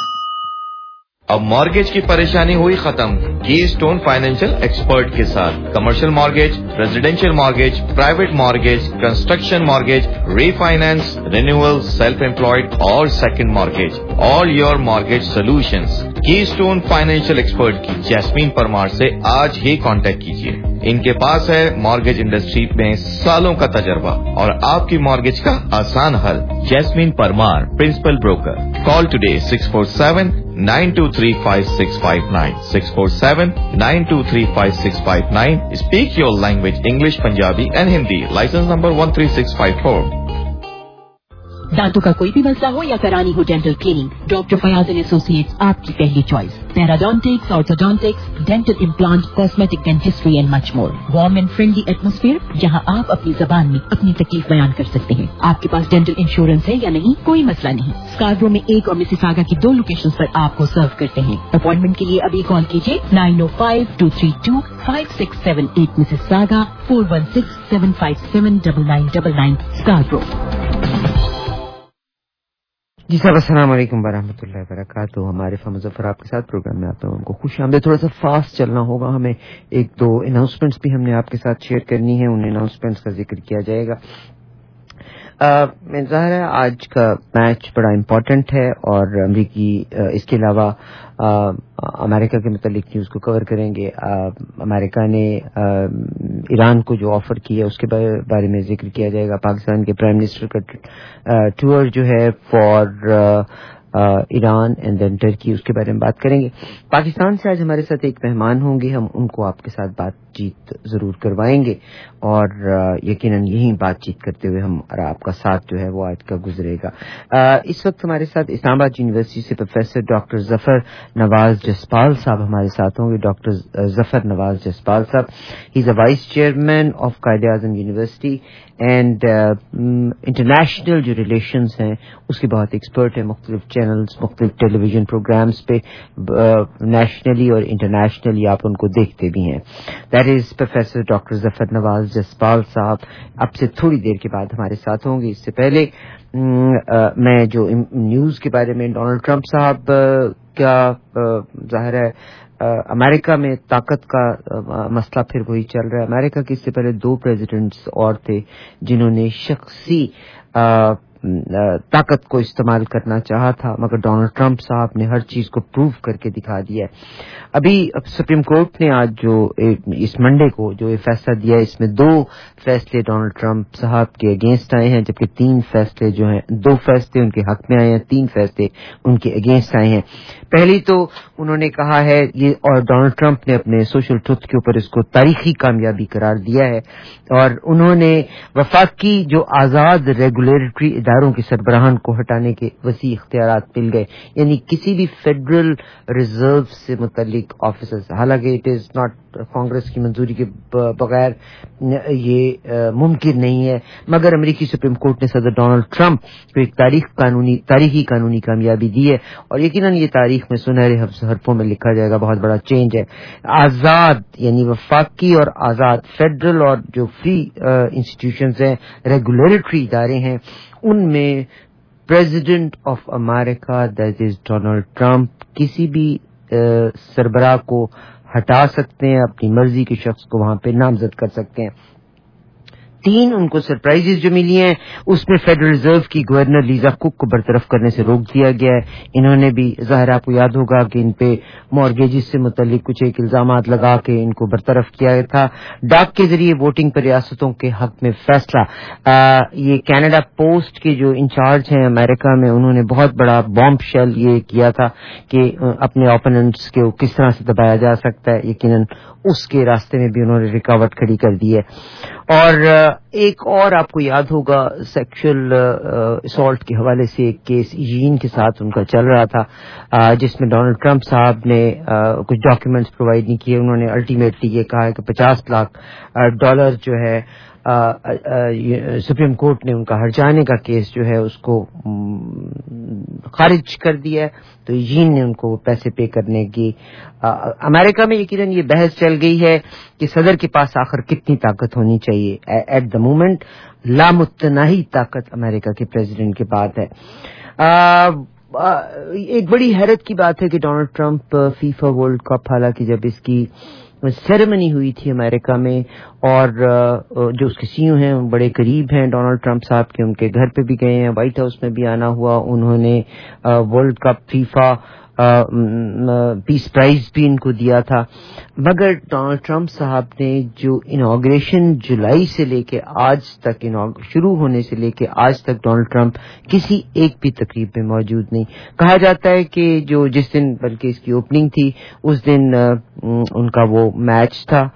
اب مارگیج کی پریشانی ہوئی ختم کی اسٹون فائنینشیل ایکسپرٹ کے ساتھ. Commercial mortgage, residential mortgage, private mortgage, construction mortgage, refinance, renewal, self employed اور second mortgage. All your mortgage solutions کی اسٹون فائنینشیل ایکسپرٹ کی جیسمین پرمار سے آج ہی کانٹیکٹ کیجیے. ان کے پاس ہے مارگیج انڈسٹری میں سالوں کا تجربہ اور آپ کی مارگیج کا آسان حل. Jasmine Parmar, principal broker. Call today six four seven nine two three five six five nine six four seven nine two three five six five nine. Speak your language English, Punjabi and Hindi. Licence number one three six five four. دانتوں کا کوئی بھی مسئلہ ہو یا کرانی ہو dental cleaning, doctor Fayyaz and associates آپ کی پہلی choice. Periodontics, orthodontics, dental implant, cosmetic dentistry and much more. Warm and friendly atmosphere جہاں آپ اپنی زبان میں اپنی تکلیف بیان کر سکتے ہیں. آپ کے پاس ڈینٹل انشورنس ہے یا نہیں، کوئی مسئلہ نہیں. اسکاربرو میں ایک اور مسیساگا کی دو لوکیشن پر آپ کو سرو کرتے ہیں. اپوائنٹمنٹ کے لیے ابھی کال کیجیے nine O five two three two five six seven eight Mississauga four one six seven five seven double nine double nine Scarborough. جی صاحب السلام علیکم ورحمۃ اللہ وبرکاتہ. ہمارے فہم مظفر آپ کے ساتھ پروگرام میں آتا ہوں. ان کو خوش آمدید. تھوڑا سا فاسٹ چلنا ہوگا ہمیں. ایک دو اناؤنسمنٹس بھی ہم نے آپ کے ساتھ شیئر کرنی ہے، ان اناؤنسمنٹس کا ذکر کیا جائے گا. میں ظاہر ہے آج کا میچ بڑا امپورٹنٹ ہے اور امریکی اس کے علاوہ امریکہ کے متعلق نیوز کو کور کریں گے. امریکہ نے ایران کو جو آفر کی ہے اس کے بارے میں ذکر کیا جائے گا. پاکستان کے پرائم منسٹر کا ٹور جو ہے for Iran and then Turkey, اس کے بارے میں بات کریں گے. پاکستان سے آج ہمارے ساتھ ایک مہمان ہوں گے، ہم ان کو آپ کے ساتھ بات چیت ضرور کروائیں گے اور یقیناً یہی بات چیت کرتے ہوئے ہم آپ کا ساتھ جو ہے وہ آج کا گزرے گا. اس وقت ہمارے ساتھ اسلام آباد یونیورسٹی سے پروفیسر ڈاکٹر ظفر نواز جسپال صاحب ہمارے ساتھ ہوں گے. ڈاکٹر ظفر نواز جسپال صاحب، he is a vice chairman of Quaid-e Azam university and international جو ریلیشنز ہیں اس کے بہت ایکسپرٹ ہیں. مختلف چینلز، مختلف ٹیلی ویژن پروگرامز پہ نیشنلی اور انٹرنیشنلی آپ ان کو دیکھتے بھی ہیں. That is professor doctor Zafar Nawaz Jaspal صاحب اب سے تھوڑی دیر کے بعد ہمارے ساتھ ہوں گے. اس سے پہلے میں جو نیوز کے بارے میں ڈونلڈ ٹرمپ صاحب کا ظاہر ہے امریکہ میں طاقت کا مسئلہ پھر وہی چل رہا ہے. امریکہ کے اس سے پہلے دو پریزیڈنٹس اور تھے جنہوں نے شخصی طاقت کو استعمال کرنا چاہا تھا، مگر ڈونلڈ ٹرمپ صاحب نے ہر چیز کو پروو کر کے دکھا دیا ہے. ابھی سپریم کورٹ نے آج جو اس منڈے کو جو یہ فیصلہ دیا ہے، اس میں دو فیصلے ڈونلڈ ٹرمپ صاحب کے اگینسٹ آئے ہیں، جبکہ تین فیصلے جو ہیں دو فیصلے ان کے حق میں آئے ہیں، تین فیصلے ان کے اگینسٹ آئے ہیں. پہلی تو انہوں نے کہا ہے یہ، اور ڈونلڈ ٹرمپ نے اپنے سوشل ٹروتھ کے اوپر اس کو تاریخی کامیابی قرار دیا ہے، اور انہوں نے وفاقی جو آزاد ریگولیٹری اداروں کے سربراہان کو ہٹانے کے وسیع اختیارات مل گئے. یعنی کسی بھی فیڈرل ریزرو سے متعلق آفیسرز، حالانکہ اٹ از ناٹ کانگریس کی منظوری کے بغیر یہ ممکن نہیں ہے، مگر امریکی سپریم کورٹ نے صدر ڈونلڈ ٹرمپ کو ایک تاریخ قانونی تاریخی قانونی کامیابی دی ہے، اور یقیناً یہ تاریخ میں سنہرے حرفوں میں لکھا جائے گا. بہت بڑا چینج ہے. آزاد یعنی وفاقی اور آزاد فیڈرل اور جو فری انسٹیٹیوشنز ہیں، ریگولیٹری ادارے ہیں، ان میں president of America that is Donald Trump کسی بھی سربراہ کو ہٹا سکتے ہیں، اپنی مرضی کے شخص کو وہاں پہ نامزد کر سکتے ہیں. تین ان کو سرپرائزز جو ملی ہیں اس میں فیڈرل ریزرو کی گورنر لیزا کک کو برطرف کرنے سے روک دیا گیا ہے. انہوں نے بھی ظاہر آپ کو یاد ہوگا کہ ان پہ مورگیجز سے متعلق کچھ ایک الزامات لگا کے ان کو برطرف کیا گیا تھا. ڈاک کے ذریعے ووٹنگ پر ریاستوں کے حق میں فیصلہ، آ, یہ کینیڈا پوسٹ کے جو انچارج ہیں امریکہ میں، انہوں نے بہت بڑا بامب شیل یہ کیا تھا کہ اپنے اوپوننٹس کو کس طرح سے دبایا جا سکتا ہے. یقیناً اس کے راستے میں بھی انہوں نے رکاوٹ کھڑی کر دی ہے. اور ایک اور آپ کو یاد ہوگا سیکشل اسالٹ کے حوالے سے ایک کیس یین کے ساتھ ان کا چل رہا تھا، جس میں ڈونلڈ ٹرمپ صاحب نے کچھ ڈاکیومنٹس پرووائڈ نہیں کیے. انہوں نے الٹیمیٹلی یہ کہا ہے کہ پچاس لاکھ ڈالر جو ہے سپریم کورٹ نے ان کا ہرجانے کا کیس جو ہے اس کو خارج کر دیا ہے. تو یین نے ان کو پیسے پے کرنے کی امریکہ میں یقیناً یہ بحث چل گئی ہے کہ صدر کے پاس آخر کتنی طاقت ہونی چاہیے. ایٹ دا مومنٹ لامتناہی طاقت امریکہ کے پریزیڈنٹ کے پاس ہے. ایک بڑی حیرت کی بات ہے کہ Donald Trump FIFA world cup, حالانکہ جب اس کی سیریمنی ہوئی تھی امریکہ میں، اور جو اس کے سی او ہیں بڑے قریب ہیں ڈونلڈ ٹرمپ صاحب کے، ان کے گھر پہ بھی گئے ہیں، وائٹ ہاؤس میں بھی آنا ہوا. انہوں نے world cup FIFA peace prize بھی ان کو دیا تھا. مگر ڈونلڈ ٹرمپ صاحب نے جو انوگریشن جولائی سے لے کے آج تک شروع ہونے سے لے کے آج تک ڈونلڈ ٹرمپ کسی ایک بھی تقریب میں موجود نہیں. کہا جاتا ہے کہ جو جس دن بلکہ اس کی اوپننگ تھی اس دن ان کا وہ میچ تھا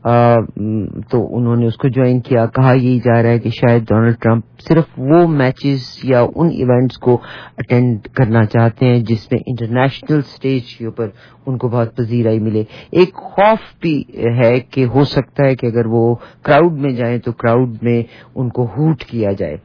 تو انہوں نے اس کو جوائن کیا. کہا یہی جا رہا ہے کہ شاید ڈونلڈ ٹرمپ صرف وہ میچز یا ان ایونٹس کو اٹینڈ کرنا چاہتے ہیں جس میں انٹرنیشنل سٹیج کے اوپر ان کو بہت پذیرائی ملے. ایک خوف بھی ہے کہ ہو سکتا ہے کہ اگر وہ کراؤڈ میں جائیں تو کراؤڈ میں ان کو ہوٹ کیا جائے.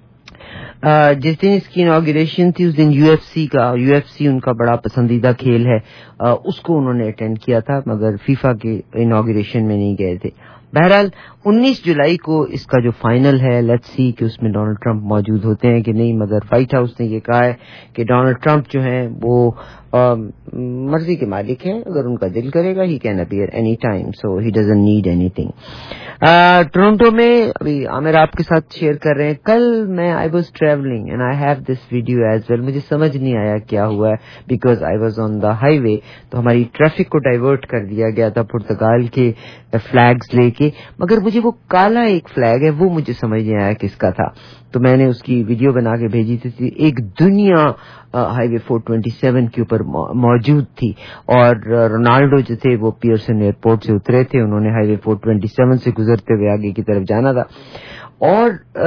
جس دن اس کی انوگریشن تھی اس دن یو ایف سی کا یو ایف سی ان کا بڑا پسندیدہ کھیل ہے، اس کو انہوں نے اٹینڈ کیا تھا مگر فیفا کے انوگریشن میں نہیں گئے تھے. بہرحال انیس جولائی کو اس کا جو فائنل ہے لیٹس سی کہ اس میں ڈونلڈ ٹرمپ موجود ہوتے ہیں کہ نہیں. مگر وائٹ ہاؤس نے یہ کہا ہے کہ ڈونلڈ ٹرمپ جو ہیں وہ مرضی کے مالک ہیں، اگر ان کا دل کرے گا he can appear any time, so he doesn't need anything. Toronto میں ابھی عامر آپ کے ساتھ شیئر کر رہے ہیں، کل میں I was travelling and I have this video as well. مجھے سمجھ نہیں آیا کیا ہوا ہے because I was on the highway, تو ہماری ٹریفک کو ڈائیورٹ کر دیا گیا تھا پرتگال کے فلیگز لے کے. مگر مجھے وہ کالا ایک فلیگ ہے وہ مجھے سمجھ نہیں آیا کس کا تھا، تو میں نے اس کی ویڈیو بنا کے بھیجی تھی. ایک دنیا highway four twenty seven کے اوپر موجود تھی اور رونالڈو جو تھے وہ پیئرسن ایئرپورٹ سے اترے تھے، انہوں نے highway four twenty seven سے گزرتے ہوئے آگے کی طرف جانا تھا. اور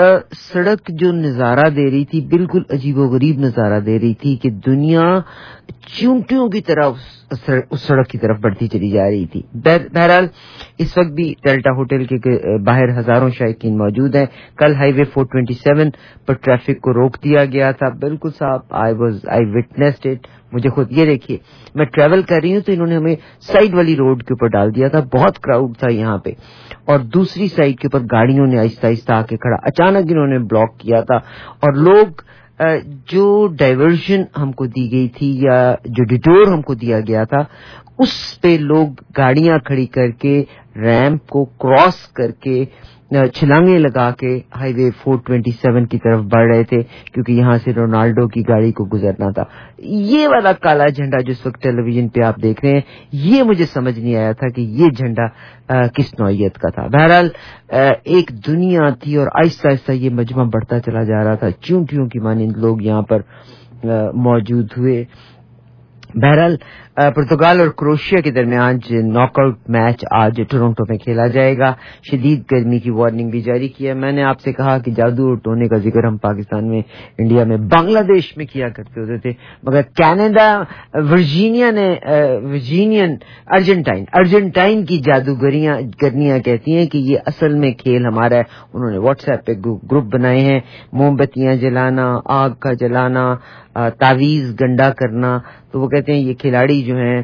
سڑک جو نظارہ دے رہی تھی بالکل عجیب و غریب نظارہ دے رہی تھی کہ دنیا چونٹیوں کی طرح اس سڑک کی طرف بڑھتی چلی جا رہی تھی. بہرحال اس وقت بھی ڈیلٹا ہوٹل کے باہر ہزاروں شائقین موجود ہیں. کل highway four twenty seven پر ٹریفک کو روک دیا گیا تھا بالکل صاحب. I was I witnessed it. مجھے خود یہ دیکھیے میں ٹریول کر رہی ہوں تو انہوں نے ہمیں سائڈ والی روڈ کے اوپر ڈال دیا تھا، بہت کراؤڈ تھا یہاں پہ، اور دوسری سائڈ کے اوپر گاڑیوں نے آہستہ آہستہ آ کے کھڑا اچانک انہوں نے بلاک کیا تھا. اور لوگ جو ڈائیورژن ہم کو دی گئی تھی یا جو ڈیٹور ہم کو دیا گیا تھا اس پہ لوگ گاڑیاں کھڑی کر کے ریمپ کو کراس کر کے چھلانگیں لگا کے highway four twenty seven کی طرف بڑھ رہے تھے کیونکہ یہاں سے رونالڈو کی گاڑی کو گزرنا تھا. یہ والا کالا جھنڈا جس وقت ٹیلی ویژن پہ آپ دیکھ رہے ہیں یہ مجھے سمجھ نہیں آیا تھا کہ یہ جھنڈا آ, کس نوعیت کا تھا. بہرحال آ, ایک دنیا تھی اور آہستہ آہستہ یہ مجمع بڑھتا چلا جا رہا تھا. چونٹیوں کی مانند لوگ یہاں پر آ, موجود ہوئے. बहरहाल पुर्तगाल और क्रोएशिया के दरमियान नॉकआउट मैच आज टोरंटो में खेला जाएगा. शदीद गर्मी की वार्निंग भी जारी किया. मैंने आपसे कहा कि जादू और टोने का जिक्र हम पाकिस्तान में, इंडिया में, बांग्लादेश में किया करते होते थे, मगर कनाडा, वर्जीनिया ने वर्जीनियन अर्जेंटाइन अर्जेंटाइन की जादूगरियां गर्नियां कहती हैं कि ये असल में खेल हमारा है. उन्होंने व्हाट्सएप पे ग्रुप बनाए हैं. मोमबत्तियां जलाना, आग का जलाना, तावीज गंडा करना. तो वो कहते हैं ये खिलाड़ी जो हैं,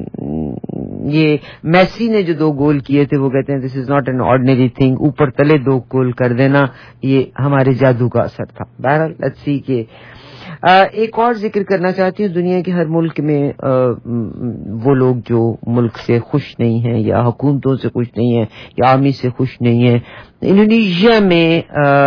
ये मेसी ने जो दो गोल किए थे, वो कहते हैं this is not an ordinary thing. ऊपर तले दो गोल कर देना ये हमारे जादू का असर था. बहरहाल लेट्स सी के एक और जिक्र करना चाहती हूँ. दुनिया के हर मुल्क में आ, वो लोग जो मुल्क से खुश नहीं हैं या हुकूमतों से खुश नहीं है या आर्मी से खुश नहीं है. इंडोनेशिया में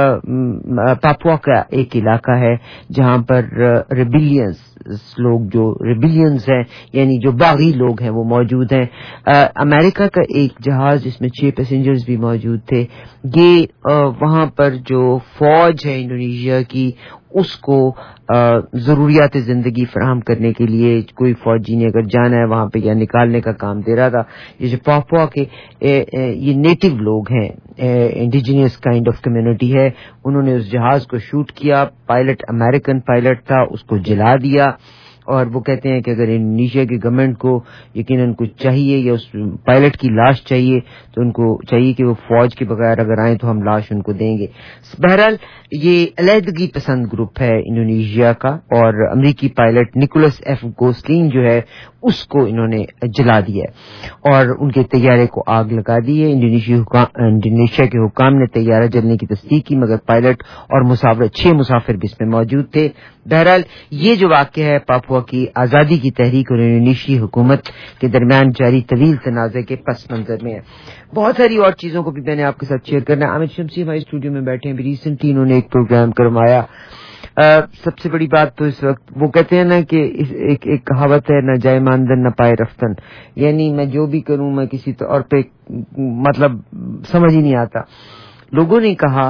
पापुआ का एक इलाका है जहां पर रेबिलियंस लोग, जो रेबिलियंस हैं यानी जो बागी लोग हैं, वो मौजूद हैं. अमेरिका का एक जहाज जिसमें छह पैसेंजर्स भी मौजूद थे, ये वहां पर जो फौज है इंडोनेशिया की, उसको जरूरियात जिंदगी फराहम करने के लिए कोई फौजी ने अगर जाना है वहां पे या निकालने का काम दे रहा था. ये जो पापुआ के ए, ए, ये नेटिव लोग हैं, इंडिजिनियस काइंड ऑफ कम्युनिटी है, उन्होंने उस जहाज को शूट किया. पायलट अमेरिकन पायलट था, उसको जला दिया. और वो कहते हैं कि अगर इंडोनेशिया की गवर्नमेंट को यकीनन कुछ चाहिए या उस पायलट की लाश चाहिए तो उनको चाहिए कि वो फौज के बगैर अगर आए तो हम लाश उनको देंगे. बहरहाल ये अलहदगी पसंद ग्रुप है इंडोनेशिया का, और अमरीकी पायलट निकोलस एफ गोसलिन जो है उसको इन्होंने जला दिया है और उनके तैयारे को आग लगा दी है. इंडोनेशिया के हुकाम ने तैयारा जलने की तस्दीक की, मगर पायलट और मुसाफिर छह मुसाफिर भी इसमें मौजूद थे. बहरहाल ये जो वाक़या है पापुआ की आज़ादी की तहरीक और इंडोनेशियाई हुकूमत के दरमियान जारी तवील तनाज़े के पस मंजर में है. बहुत सारी और चीजों को भी मैंने आपके साथ शेयर करना है. आमिर शमसी हमारे स्टूडियो में बैठे हैं. रिसेंटली इन्होंने एक प्रोग्राम करवाया. Uh, सबसे बड़ी बात तो इस वक्त वो कहते हैं ना कि इस, एक एक कहावत है, न जाए मानदन न पाए रफ्तन, यानी मैं जो भी करूं मैं किसी तौर पे मतलब समझ ही नहीं आता. लोगों ने कहा,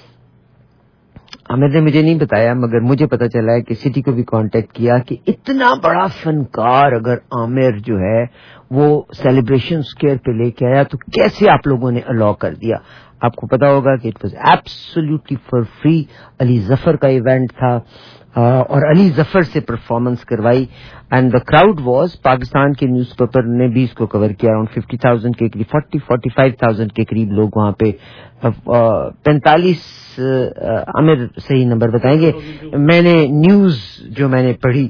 आमिर ने मुझे नहीं बताया मगर मुझे पता चला है कि सिटी को भी कांटेक्ट किया कि इतना बड़ा फनकार अगर आमिर जो है वो सेलिब्रेशन स्क्वायर पे लेके आया तो कैसे आप लोगों ने अलाउ कर दिया. आपको पता होगा कि it was absolutely for free. Ali Zafar का इवेंट था और अली जफर से परफॉर्मेंस करवाई and the crowd was, Pakistan के न्यूज़पेपर ने भी इसको कवर किया, अराउंड फिफ्टी थाउजेंड के करीब, फोर्टी फोर्टी फाइव थाउजेंड के करीब लोग वहां पे. पैंतालीस आमिर सही नंबर बताएंगे, मैंने न्यूज जो मैंने पढ़ी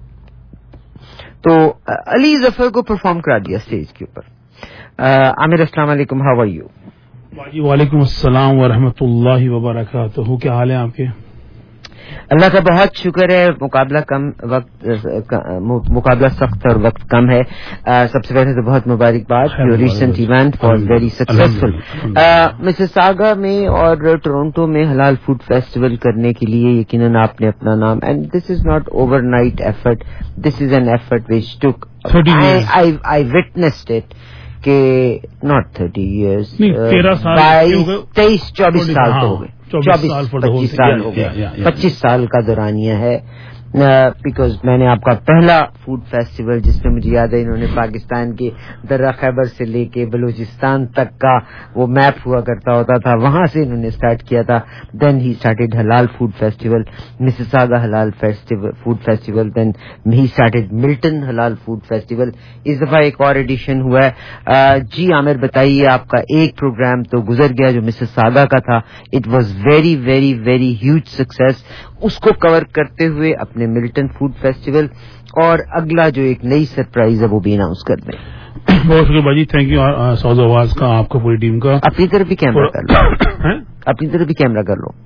तो अली जफर को परफॉर्म करा दिया स्टेज के ऊपर. आमिर अस्सलाम वालेकुम, हाउ आर यू? वालेकुम अस्सलाम व रहमतुल्लाहि व बरकातहू. क्या हाल है आपके? अल्लाह का बहुत शुक्र है. मुकाबला कम वक्त मुकाबला सख्त और वक्त कम है. आ, सबसे पहले तो बहुत मुबारकबाद. Your recent event was very successful. Mississauga में और टोरंटो में हलाल फूड फेस्टिवल करने के लिए यकीनन आपने अपना नाम, and this is not overnight effort, this is an effort which took, I I witnessed it के नॉट थर्टी ईयर्स, बाईस तेईस चौबीस साल तो हो गए, चौबीस पच्चीस साल हो गए, पच्चीस साल का दौरानिया है. बिकॉज uh, मैंने आपका पहला फूड फेस्टिवल, जिसमें मुझे याद है इन्होंने पाकिस्तान के दर्रा खैबर से लेके बलूचिस्तान तक का वो मैप हुआ करता होता था, वहां से इन्होंने स्टार्ट किया था. देन ही स्टार्टेड हलाल फूड फेस्टिवल, मिसिसागा हलाल festival food festival, then he started Milton हलाल फूड फेस्टिवल. इस दफा एक और एडिशन हुआ है. uh, जी आमिर बताइए, आपका एक प्रोग्राम तो गुजर गया जो मिसिसागा का था. It was very very very huge success. उसको कवर करते हुए अपने मिल्टन फूड फेस्टिवल और अगला जो एक नई सरप्राइज है वो भी अनाउंस कर दें. बहुत शुक्रिया भाजी, थैंक यू सौज आवाज का, आपको पूरी टीम का. अपनी तरफ भी कैमरा कर लो, अपनी तरफ भी कैमरा कर लो.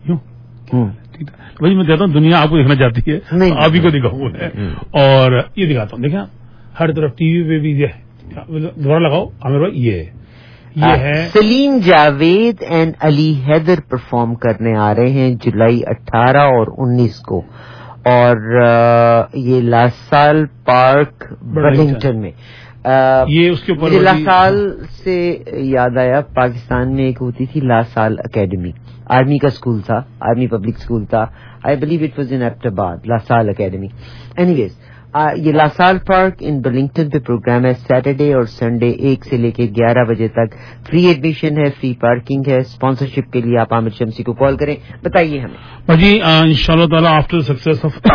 भाई मैं कहता हूँ दुनिया आपको देखना चाहती है, नहीं, आप ही को दिखाऊंगा. और ये दिखाता हूँ, देखा हर तरफ टीवी पे भी दोबारा लगाओ आमिर भाई. ये ये है सलीम जावेद एंड अली हैदर परफॉर्म करने आ रहे हैं जुलाई अठारह और उन्नीस को, और ये लासाल पार्क बर्लिंगटन में. आ, ये उसके ऊपर लासाल से याद आया, पाकिस्तान में एक होती थी लासाल एकेडमी, आर्मी का स्कूल था, आर्मी पब्लिक स्कूल था. I believe it was in Abbottabad, LaSalle academy. Anyways یہ لاسال پارک ان برلنگٹن پہ پروگرام ہے سیٹرڈے اور سنڈے ایک سے لے کے گیارہ بجے تک. فری ایڈمیشن ہے, فری پارکنگ ہے. اسپانسرشپ کے لیے آپ عامر شمسی کو کال کریں. بتائیے ہمیں جی ان شاء اللہ تعالیٰ آفٹر سکسیس آف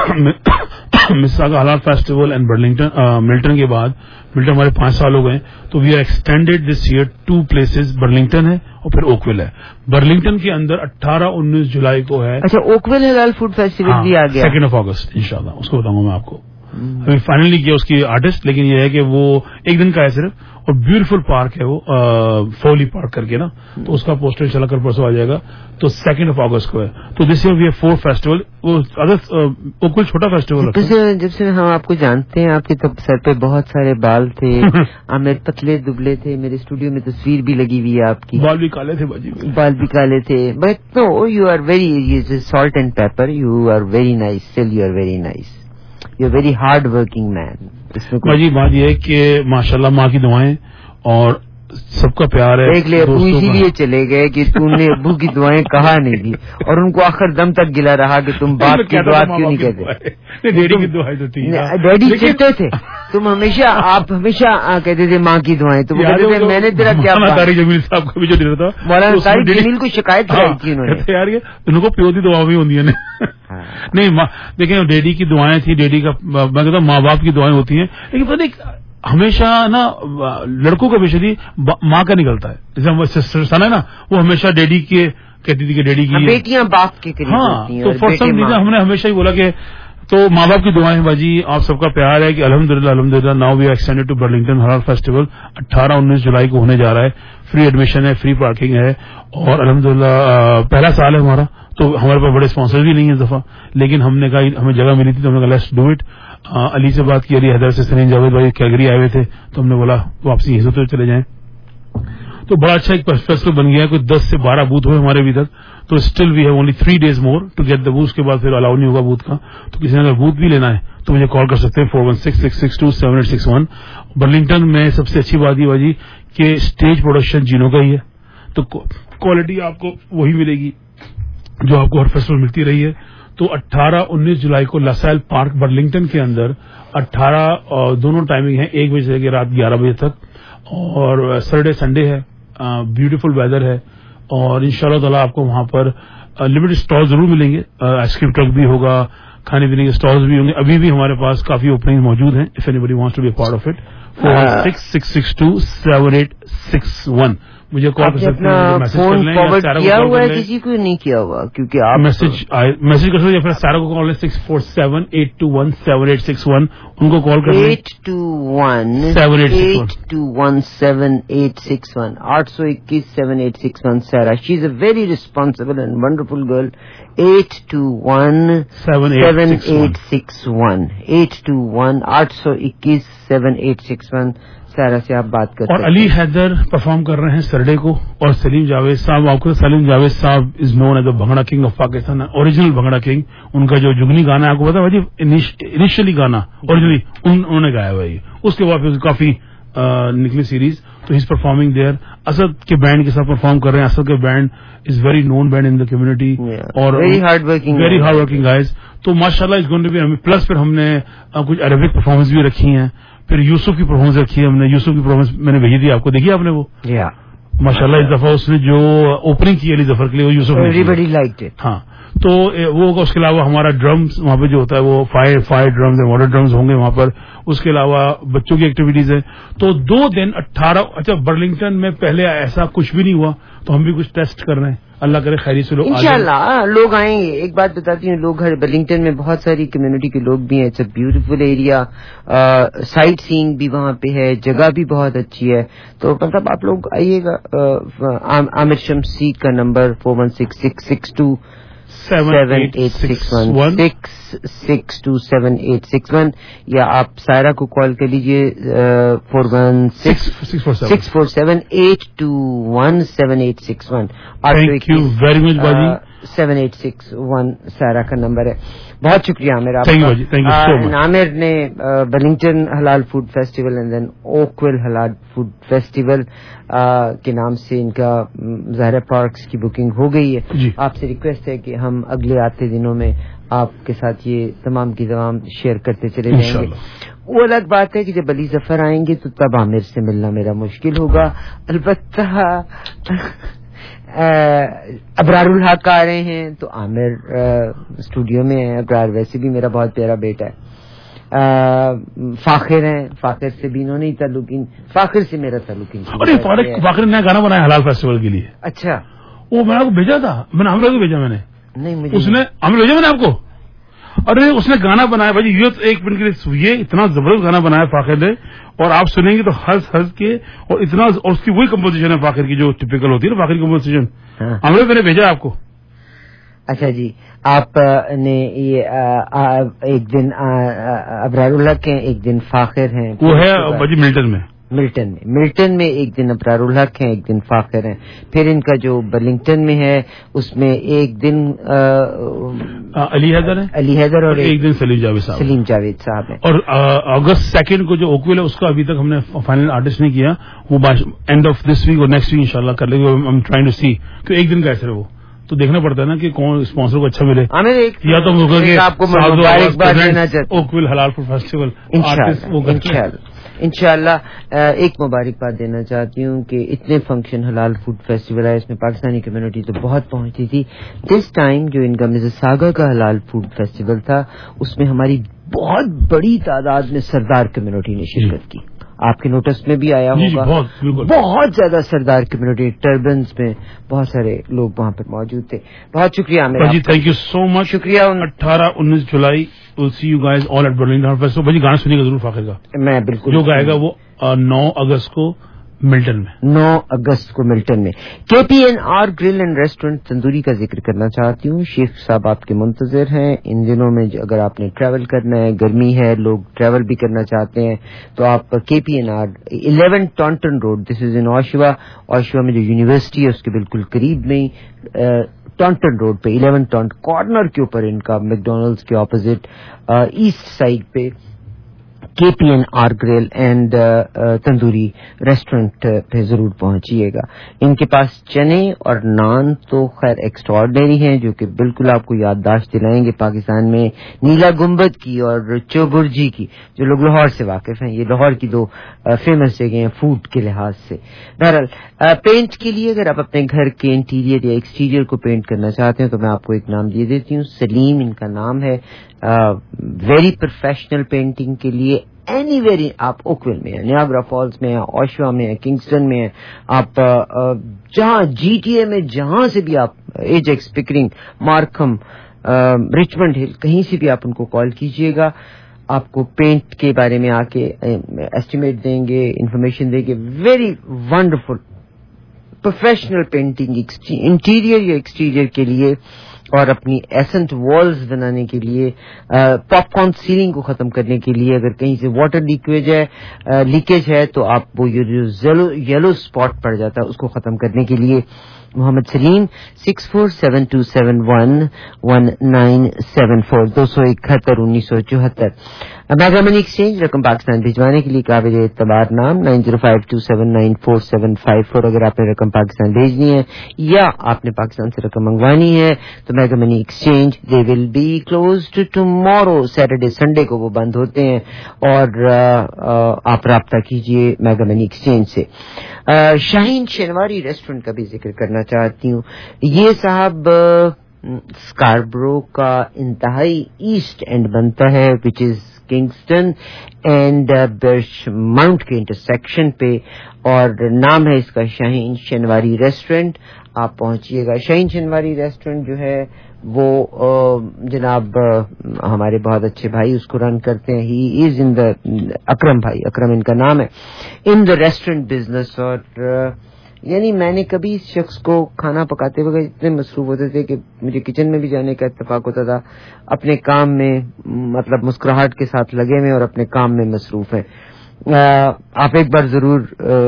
مساگا حلال فیسٹیول اینڈ برلنگٹن ملٹن کے بعد ملٹن ہمارے پانچ سال ہو گئے تو we are extended this year two places. Burlington ہے اور پھر اوکویل ہے. برلنگٹن کے اندر اٹھارہ انیس جولائی کو ہے. اچھا اوکویل حلال فوڈ فیسٹیول بھی آ گیا سیکنڈ آف اگست ان شاء اللہ, اس کو بتاؤں گا میں آپ کو. ابھی فائنلی کیا اس کی آرٹسٹ, لیکن یہ ہے کہ وہ ایک دن کا ہے صرف, اور بیوٹیفل پارک ہے وہ فولی پارک کر کے نا, تو اس کا پوسٹر چلا کر پرسوں آ جائے گا. تو سیکنڈ آف اگست کو ہے. تو this year we have four festival. وہ اوکل چھوٹا فیسٹیول ہے. جب سے ہم آپ کو جانتے ہیں آپ کے تب سر پہ بہت سارے بال تھے, میرے پتلے دبلے تھے. میرے اسٹوڈیو میں تصویر بھی لگی ہوئی ہے آپ کی. بال بھی کالے تھے باجی, بال بھی کالے تھے. But no you are very salt and pepper. You are very nice. Still you are very nice. You are very hard working man. باجی بات یہ ہے کہ ماشاء اللہ ماں کی دعائیں اور سب کا پیار ہے. دیکھ لے ابو اسی لیے چلے گئے کہ تم نے ابو کی دعائیں کہا نہیں دی, اور ان کو آخر دم تک گلا رہا کہ تم باپ کی دعا کیوں نہیں کہتے. ڈیڈی کی دعائیں تو تھی, ڈیڈی چلتے تھے. تم ہمیشہ آپ ہمیشہ کہتے تھے ماں کی دعائیں. تم کہتے تھے میں نے تیرا کیا. طارق جمیل صاحب کا بھی جو ڈیڈر تھا, مولانا طارق جمیل کو شکایت کرائی تھی انہوں نے یار ان کو پیو کی دعا بھی ہوتی ہے. نہیں دیکھیں ڈیڈی کی دعائیں تھی, ڈیڈی کا میں کہتا ہوں ماں باپ کی دعائیں ہوتی ہیں. لیکن پتہ نہیں ہمیشہ نا لڑکوں کا بیشتری ماں کا نکلتا ہے. جیسے سسٹر ہے نا, وہ ہمیشہ ڈیڈی کے کہتی تھی کہ ڈیڈی کی بیٹیاں باپ کے قریب ہوتی ہیں. تو فار سم ریزن ہم نے ہمیشہ ہی بولا کہ تو ماں باپ کی دعائیں باجی, آپ سب کا پیار ہے کہ الحمدللہ الحمدللہ now we are extended to Burlington halal festival. اٹھارہ انیس جولائی کو ہونے جا رہا ہے. فری ایڈمیشن ہے, فری پارکنگ ہے, اور الحمدللہ پہلا سال ہے ہمارا. تو ہمارے پاس بڑے اسپانسر بھی نہیں ہیں اس دفعہ, لیکن ہم نے کہا ہمیں جگہ ملی تھی تو ہم نے کہا لیٹس ڈو اٹ. علی سے بات کی, علی حیدر سے سنین جاوید بھائی کیلگری آئے ہوئے تھے, تو ہم نے بولا واپسی یہیں سے چلے جائیں. تو بڑا اچھا ایک فیسٹیول بن گیا ہے. کوئی دس سے بارہ بوتھ ہوئے ہمارے ابھی تک. تو still we have only three days more to get the booth. اس کے بعد پھر الاؤ نہیں ہوگا بوتھ کا. تو کسی نے اگر بوتھ بھی لینا ہے تو مجھے کال کر سکتے ہیں four one six six six two seven eight six one. Burlington میں سب سے اچھی بات یہ باجی کہ اسٹیج پروڈکشن جینوں کا ہی ہے, تو کوالٹی آپ کو وہی ملے گی جو آپ کو ہر فیسٹیول ملتی رہی ہے. تو اٹھارہ انیس جولائی کو لاسائل پارک برلنگٹن کے اندر اٹھارہ دونوں ٹائمنگ ہے, ایک بجے سے لے کے رات گیارہ بجے تک. اور سیٹرڈے سنڈے ہے, بیوٹیفل ویدر ہے, اور ان شاء اللہ تعالیٰ آپ کو وہاں پر لمیٹڈ اسٹال ضرور ملیں گے. آئس کریم ٹرک بھی ہوگا, کھانے پینے کے اسٹالز بھی ہوں گے. ابھی بھی ہمارے پاس کافی اوپننگ موجود ہیں. If anybody wants to be part of it, four six six six two seven eight six one. مجھے کال کر سکتے ہیں, میسج کر لیں یا کیا ہوا ہے کسی کو نہیں کیا ہوا, کیونکہ آپ میسج میسج کر سکتے یا پھر سارا کو call six four seven eight two one seven eight six one. ان کو کال کر لیں eight two one seven eight eight two one seven eight six one آٹھ سو اکیس seven eight six one. Sara she is a very responsible and wonderful girl. Eight two one seven eight six one eight two one آٹھ سو اکیس seven eight six one. سارا سے آپ بات کرتے ہیں. اور علی حیدر پرفارم کر رہے ہیں سرڈے کو, اور سلیم جاوید صاحب, آپ کو Salim Javed sahab is known as the bhangra king of Pakistan, original bhangra king. ان کا جو جگنی گانا ہے آپ کو پتا ہے بھائی, انیشلی گانا اوریجنلی انہوں نے گایا بھائی. اس کے بعد پھر کافی نکلی سیریز. تو he is performing there. Asad کے بینڈ کے ساتھ پرفارم کر رہے ہیں. اسد کے band is very known band in the community, اور very hard working very hard working guys. تو ماشاء اللہ is going to be. Plus پھر ہم نے کچھ عربک پرفارمنس بھی رکھی ہیں. پھر یوسف کی پرفارمنس رکھی ہے ہم نے. یوسف کی پرفارمنس میں نے بھیجی تھی آپ کو, دیکھی آپ نے وہ ماشاء اللہ. اس دفعہ اس نے جو اوپننگ کی علی ظفر کے لیے وہ یوسف نے. ہاں تو وہ ہوگا. اس کے علاوہ ہمارا ڈرمز وہاں پہ جو ہوتا ہے وہ فائر فائر ڈرمز ہیں, واٹر ڈرمز ہوں گے وہاں پر. اس کے علاوہ بچوں کی ایکٹیویٹیز ہیں. تو دو دن اٹھارہ اچھا برلنگٹن میں پہلے ایسا کچھ بھی نہیں ہوا, تو ہم بھی کچھ ٹیسٹ کر رہے ہیں. اللہ کرے خیریت سے لوگ انشاءاللہ لوگ آئیں گے. ایک بات بتاتی ہوں, لوگ ہر برلنگٹن میں بہت ساری کمیونٹی کے لوگ بھی ہیں. It's a beautiful area, sightseeing بھی وہاں پہ ہے, جگہ بھی بہت اچھی ہے. تو مطلب آپ لوگ آئیے گا. عامر شمسی کا number four one six six six two seven eight six one six six two seven eight six one, یا آپ سائرہ کو کال کر لیجیے four one six six four seven eight two one seven eight six one. Thank you very much باجی. Seven eight six one Saira کا number ہے. بہت شکریہ عامر. عامر نے Burlington halal food festival and then Oakville halal food festival کے نام سے ان کا ظاہر پارکس کی بکنگ ہو گئی ہے. آپ سے ریکویسٹ ہے کہ ہم اگلے آتے دنوں میں آپ کے ساتھ یہ تمام کی تمام شیئر کرتے چلے جائیں گے. وہ الگ بات ہے کہ جب علی ظفر آئیں گے تو تب عامر سے ملنا میرا مشکل ہوگا. البتہ ابرار الحق آ رہے ہیں تو عامر اسٹوڈیو میں ہے. ابرار ویسے بھی میرا بہت پیارا بیٹا ہے. فاخر ہیں, فاخر سے بھی انہوں نے تعلق, فاخر سے میرا تعلق. فاخر نے گانا بنایا حلال فیسٹیول کے لیے. اچھا, وہ میں نے کو بھیجا تھا, میں نے عامر کو بھیجا, میں نے نہیں مجھے اس نے عامر بھیجا میں نے آپ کو. ارے اس نے گانا بنایا بھائی, یہ ایک منٹ کے لیے یہ اتنا زبردست گانا بنایا فاخر نے, اور آپ سنیں گے تو ہنس ہنس کے, اور اتنا, اور اس کی وہی کمپوزیشن ہے فاخر کی جو ٹپیکل ہوتی ہے نا فاخر کی کمپوزیشن. عامر میں نے بھیجا آپ کو. اچھا جی, آپ نے یہ ایک دن ابرار الحق ہیں, ایک دن فاخر ہیں. وہ ہے بجی ملٹن میں, ملٹن میں ملٹن میں ایک دن ابرار الحق ہیں, ایک دن فاخر ہیں. پھر ان کا جو برلنگٹن میں ہے اس میں ایک دن علی حیدر ہے, علی حیدر اور ایک دن سلیم جاوید صاحب سلیم جاوید صاحب ہیں. اور اگست سیکنڈ کو جو اوکویل ہے اس کا ابھی تک ہم نے فائنل آرٹسٹ نہیں کیا, وہ اینڈ آف دس ویک اور نیکسٹ ویک انشاءاللہ کر لیں گے. I am trying to see کہ ایک دن کیسے ہے, وہ تو دیکھنا پڑتا ہے نا کہ کون اسپانسر کو اچھا ملے. یا تو آپ کو مبارکباد دینا چاہتے ہیں اوکویل حلال فوڈ فیسٹیول انشاءاللہ. ایک مبارکباد دینا چاہتی ہوں کہ اتنے فنکشن حلال فوڈ فیسٹیول ہے, اس میں پاکستانی کمیونٹی تو بہت پہنچی تھی. دس ٹائم جو ان کا مساگا کا حلال فوڈ فیسٹیول تھا اس میں ہماری بہت بڑی تعداد میں سردار کمیونٹی نے شرکت کی. آپ کے نوٹس میں بھی آیا ہوگا, بہت زیادہ سردار کمیونٹی ٹربنز میں بہت سارے لوگ وہاں پر موجود تھے. بہت شکریہ عامر جی, تھینک یو سو مچ. شکریہ. اٹھارہ انیس جولائی will see you guys all at Burlington festival. بھائی گانا سنیے گا ضرور فاخر کا, میں بالکل جو گائے گا وہ نو اگست کو ملٹن میں. نو اگست کو ملٹن میں. K P N R grill and restaurant tandoori کا ذکر کرنا چاہتی ہوں. شیخ صاحب آپ کے منتظر ہیں ان دنوں میں. اگر آپ نے ٹریول کرنا ہے, گرمی ہے, لوگ ٹریول بھی کرنا چاہتے ہیں, تو آپ K P N R eleven Taunton road, this is in Oshawa. Oshawa میں جو یونیورسٹی ہے اس کے بالکل قریب میں ٹانٹن روڈ پہ الیون ٹانٹ کارنر کے اوپر ان کا میک ڈونلڈس کے اپوزٹ ایسٹ سائڈ پہ K P N R grill and tandoori restaurant پہ ضرور پہنچیے گا. ان کے پاس چنے اور نان تو خیر ایکسٹراڈنری ہیں جو کہ بالکل آپ کو یادداشت دلائیں گے پاکستان میں نیلا گنبد کی اور چوبرجی کی. جو لوگ لاہور سے واقف ہیں, یہ لاہور کی دو فیمس جگہ ہیں فوڈ کے لحاظ سے. بہرحال پینٹ کے لیے اگر آپ اپنے گھر کے انٹیریئر یا ایکسٹیریئر کو پینٹ کرنا چاہتے ہیں تو میں آپ کو ایک نام دے دیتی ہوں. سلیم ان کا نام ہے. ویری پروفیشنل پینٹنگ کے لیے اینی ویری, آپ اوکویل میں ہیں, نیاگرا فالز میں ہیں, اوشوا میں ہیں, کنگسٹن میں ہیں, آپ جہاں جی ٹی اے میں جہاں سے بھی آپ, ایجیکس, پکرنگ, مارکھم, رچمنڈ ہل, کہیں سے بھی آپ ان کو کال کیجئے گا. آپ کو پینٹ کے بارے میں آ کے ایسٹیمیٹ دیں گے, انفارمیشن دیں گے. Very wonderful professional painting interior یا ایکسٹیریئر کے لیے, اور اپنی ایسنٹ والز بنانے کے لیے, پاپ کارن سیلنگ کو ختم کرنے کے لیے. اگر کہیں سے واٹر لیکیج ہے لیکیج ہے تو آپ وہ یلو اسپاٹ پڑ جاتا ہے, اس کو ختم کرنے کے لیے Muhammad Salim six four seven two seven one one nine seven four دو سو اکہتر انیس سو چوہتر. میگا منی ایکسچینج رقم پاکستان بھجوانے کے لیے قابل اعتبار نام nine zero five two seven nine four seven five four. اگر آپ نے رقم پاکستان بھیجنی ہے یا آپ نے پاکستان سے رقم منگوانی ہے تو Mega Money Exchange they will be close to tomorrow. Saturday Sunday کو وہ بند ہوتے ہیں, اور آپ رابطہ کیجیے میگا منی ایکسچینج سے. شاہین شنواری ریسٹورینٹ کا بھی ذکر کرنا چاہتی ہوں. یہ صاحب اسکاربرو کا انتہائی ایسٹ اینڈ بنتا ہے, which is Kingston and Birchmount کے انٹرسیکشن پہ, اور نام ہے اس کا شاہین شنواری ریسٹورینٹ. آپ پہنچیے گا. شاہین شنواری ریسٹورینٹ جو ہے وہ جناب ہمارے بہت اچھے بھائی اس کو رن کرتے ہیں. ہی از ان دا, اکرم بھائی, اکرم ان کا نام ہے, ان دا ریسٹورینٹ بزنس. اور یعنی میں نے کبھی اس شخص کو کھانا پکاتے وقت اتنے مصروف ہوتے تھے کہ مجھے کچن میں بھی جانے کا اتفاق ہوتا تھا. اپنے کام میں مطلب مسکراہٹ کے ساتھ لگے ہوئے اور اپنے کام میں مصروف ہیں. آپ ایک بار ضرور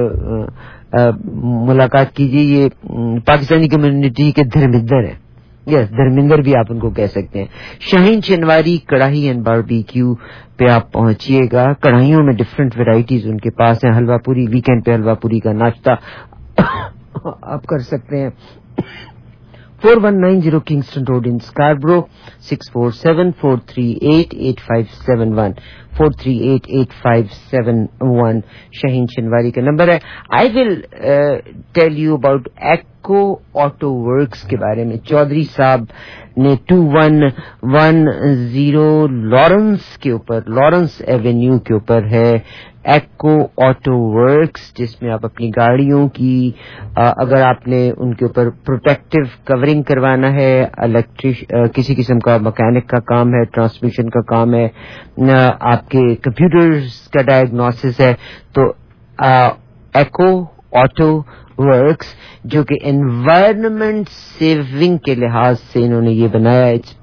ملاقات کیجیے. یہ پاکستانی کمیونٹی کے دھرمندر ہیں. یس, دھرمندر بھی آپ ان کو کہہ سکتے ہیں. شاہین شنواری کڑاہی اینڈ باربیکیو پہ آپ پہنچیے گا. کڑاہیوں میں ڈفرینٹ ویرائٹیز ان کے پاس ہیں. حلوہ پوری, ویکینڈ پہ حلوہ پوری کا ناشتہ آپ کر سکتے ہیں. forty-one ninety Kingston Road in Scarborough, six four seven, four three eight, eight five seven one, four three eight, eight five seven one Shaheen Shinwari ka number hai. I will uh, tell you about Echo Auto Works ke baare mein. Chaudhary saab نے two one one zero Lawrence کے اوپر Lawrence avenue کے اوپر ہے eco auto works, جس میں آپ اپنی گاڑیوں کی اگر آپ نے ان کے اوپر پروٹیکٹیو کورنگ کروانا ہے، الیکٹرک کسی قسم کا مکینک کا کام ہے، ٹرانسمیشن کا کام ہے، آپ کے کمپیوٹرز کا ڈائگنوسس ہے، تو ایکو آٹو ورکس جو کہ انوائرمنٹ سیونگ کے لحاظ سے انہوں نے یہ بنایا، اٹس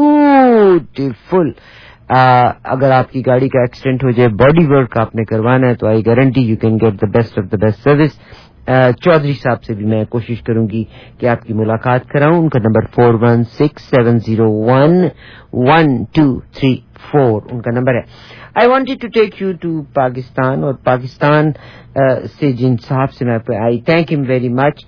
بیوٹیفل. اگر آپ کی گاڑی کا ایکسیڈنٹ ہو جائے، باڈی ورک آپ نے کروانا ہے، تو I guarantee you can get the best of the best service. Chaudhry sahab سے بھی میں کوشش کروں گی کہ آپ کی ملاقات کراؤں. ان کا number four one six seven zero one one two three four ان کا نمبر ہے. I wanted to take you to Pakistan, اور پاکستان سے جن صاحب سے میں آئی تھینک ہم ویری مچ.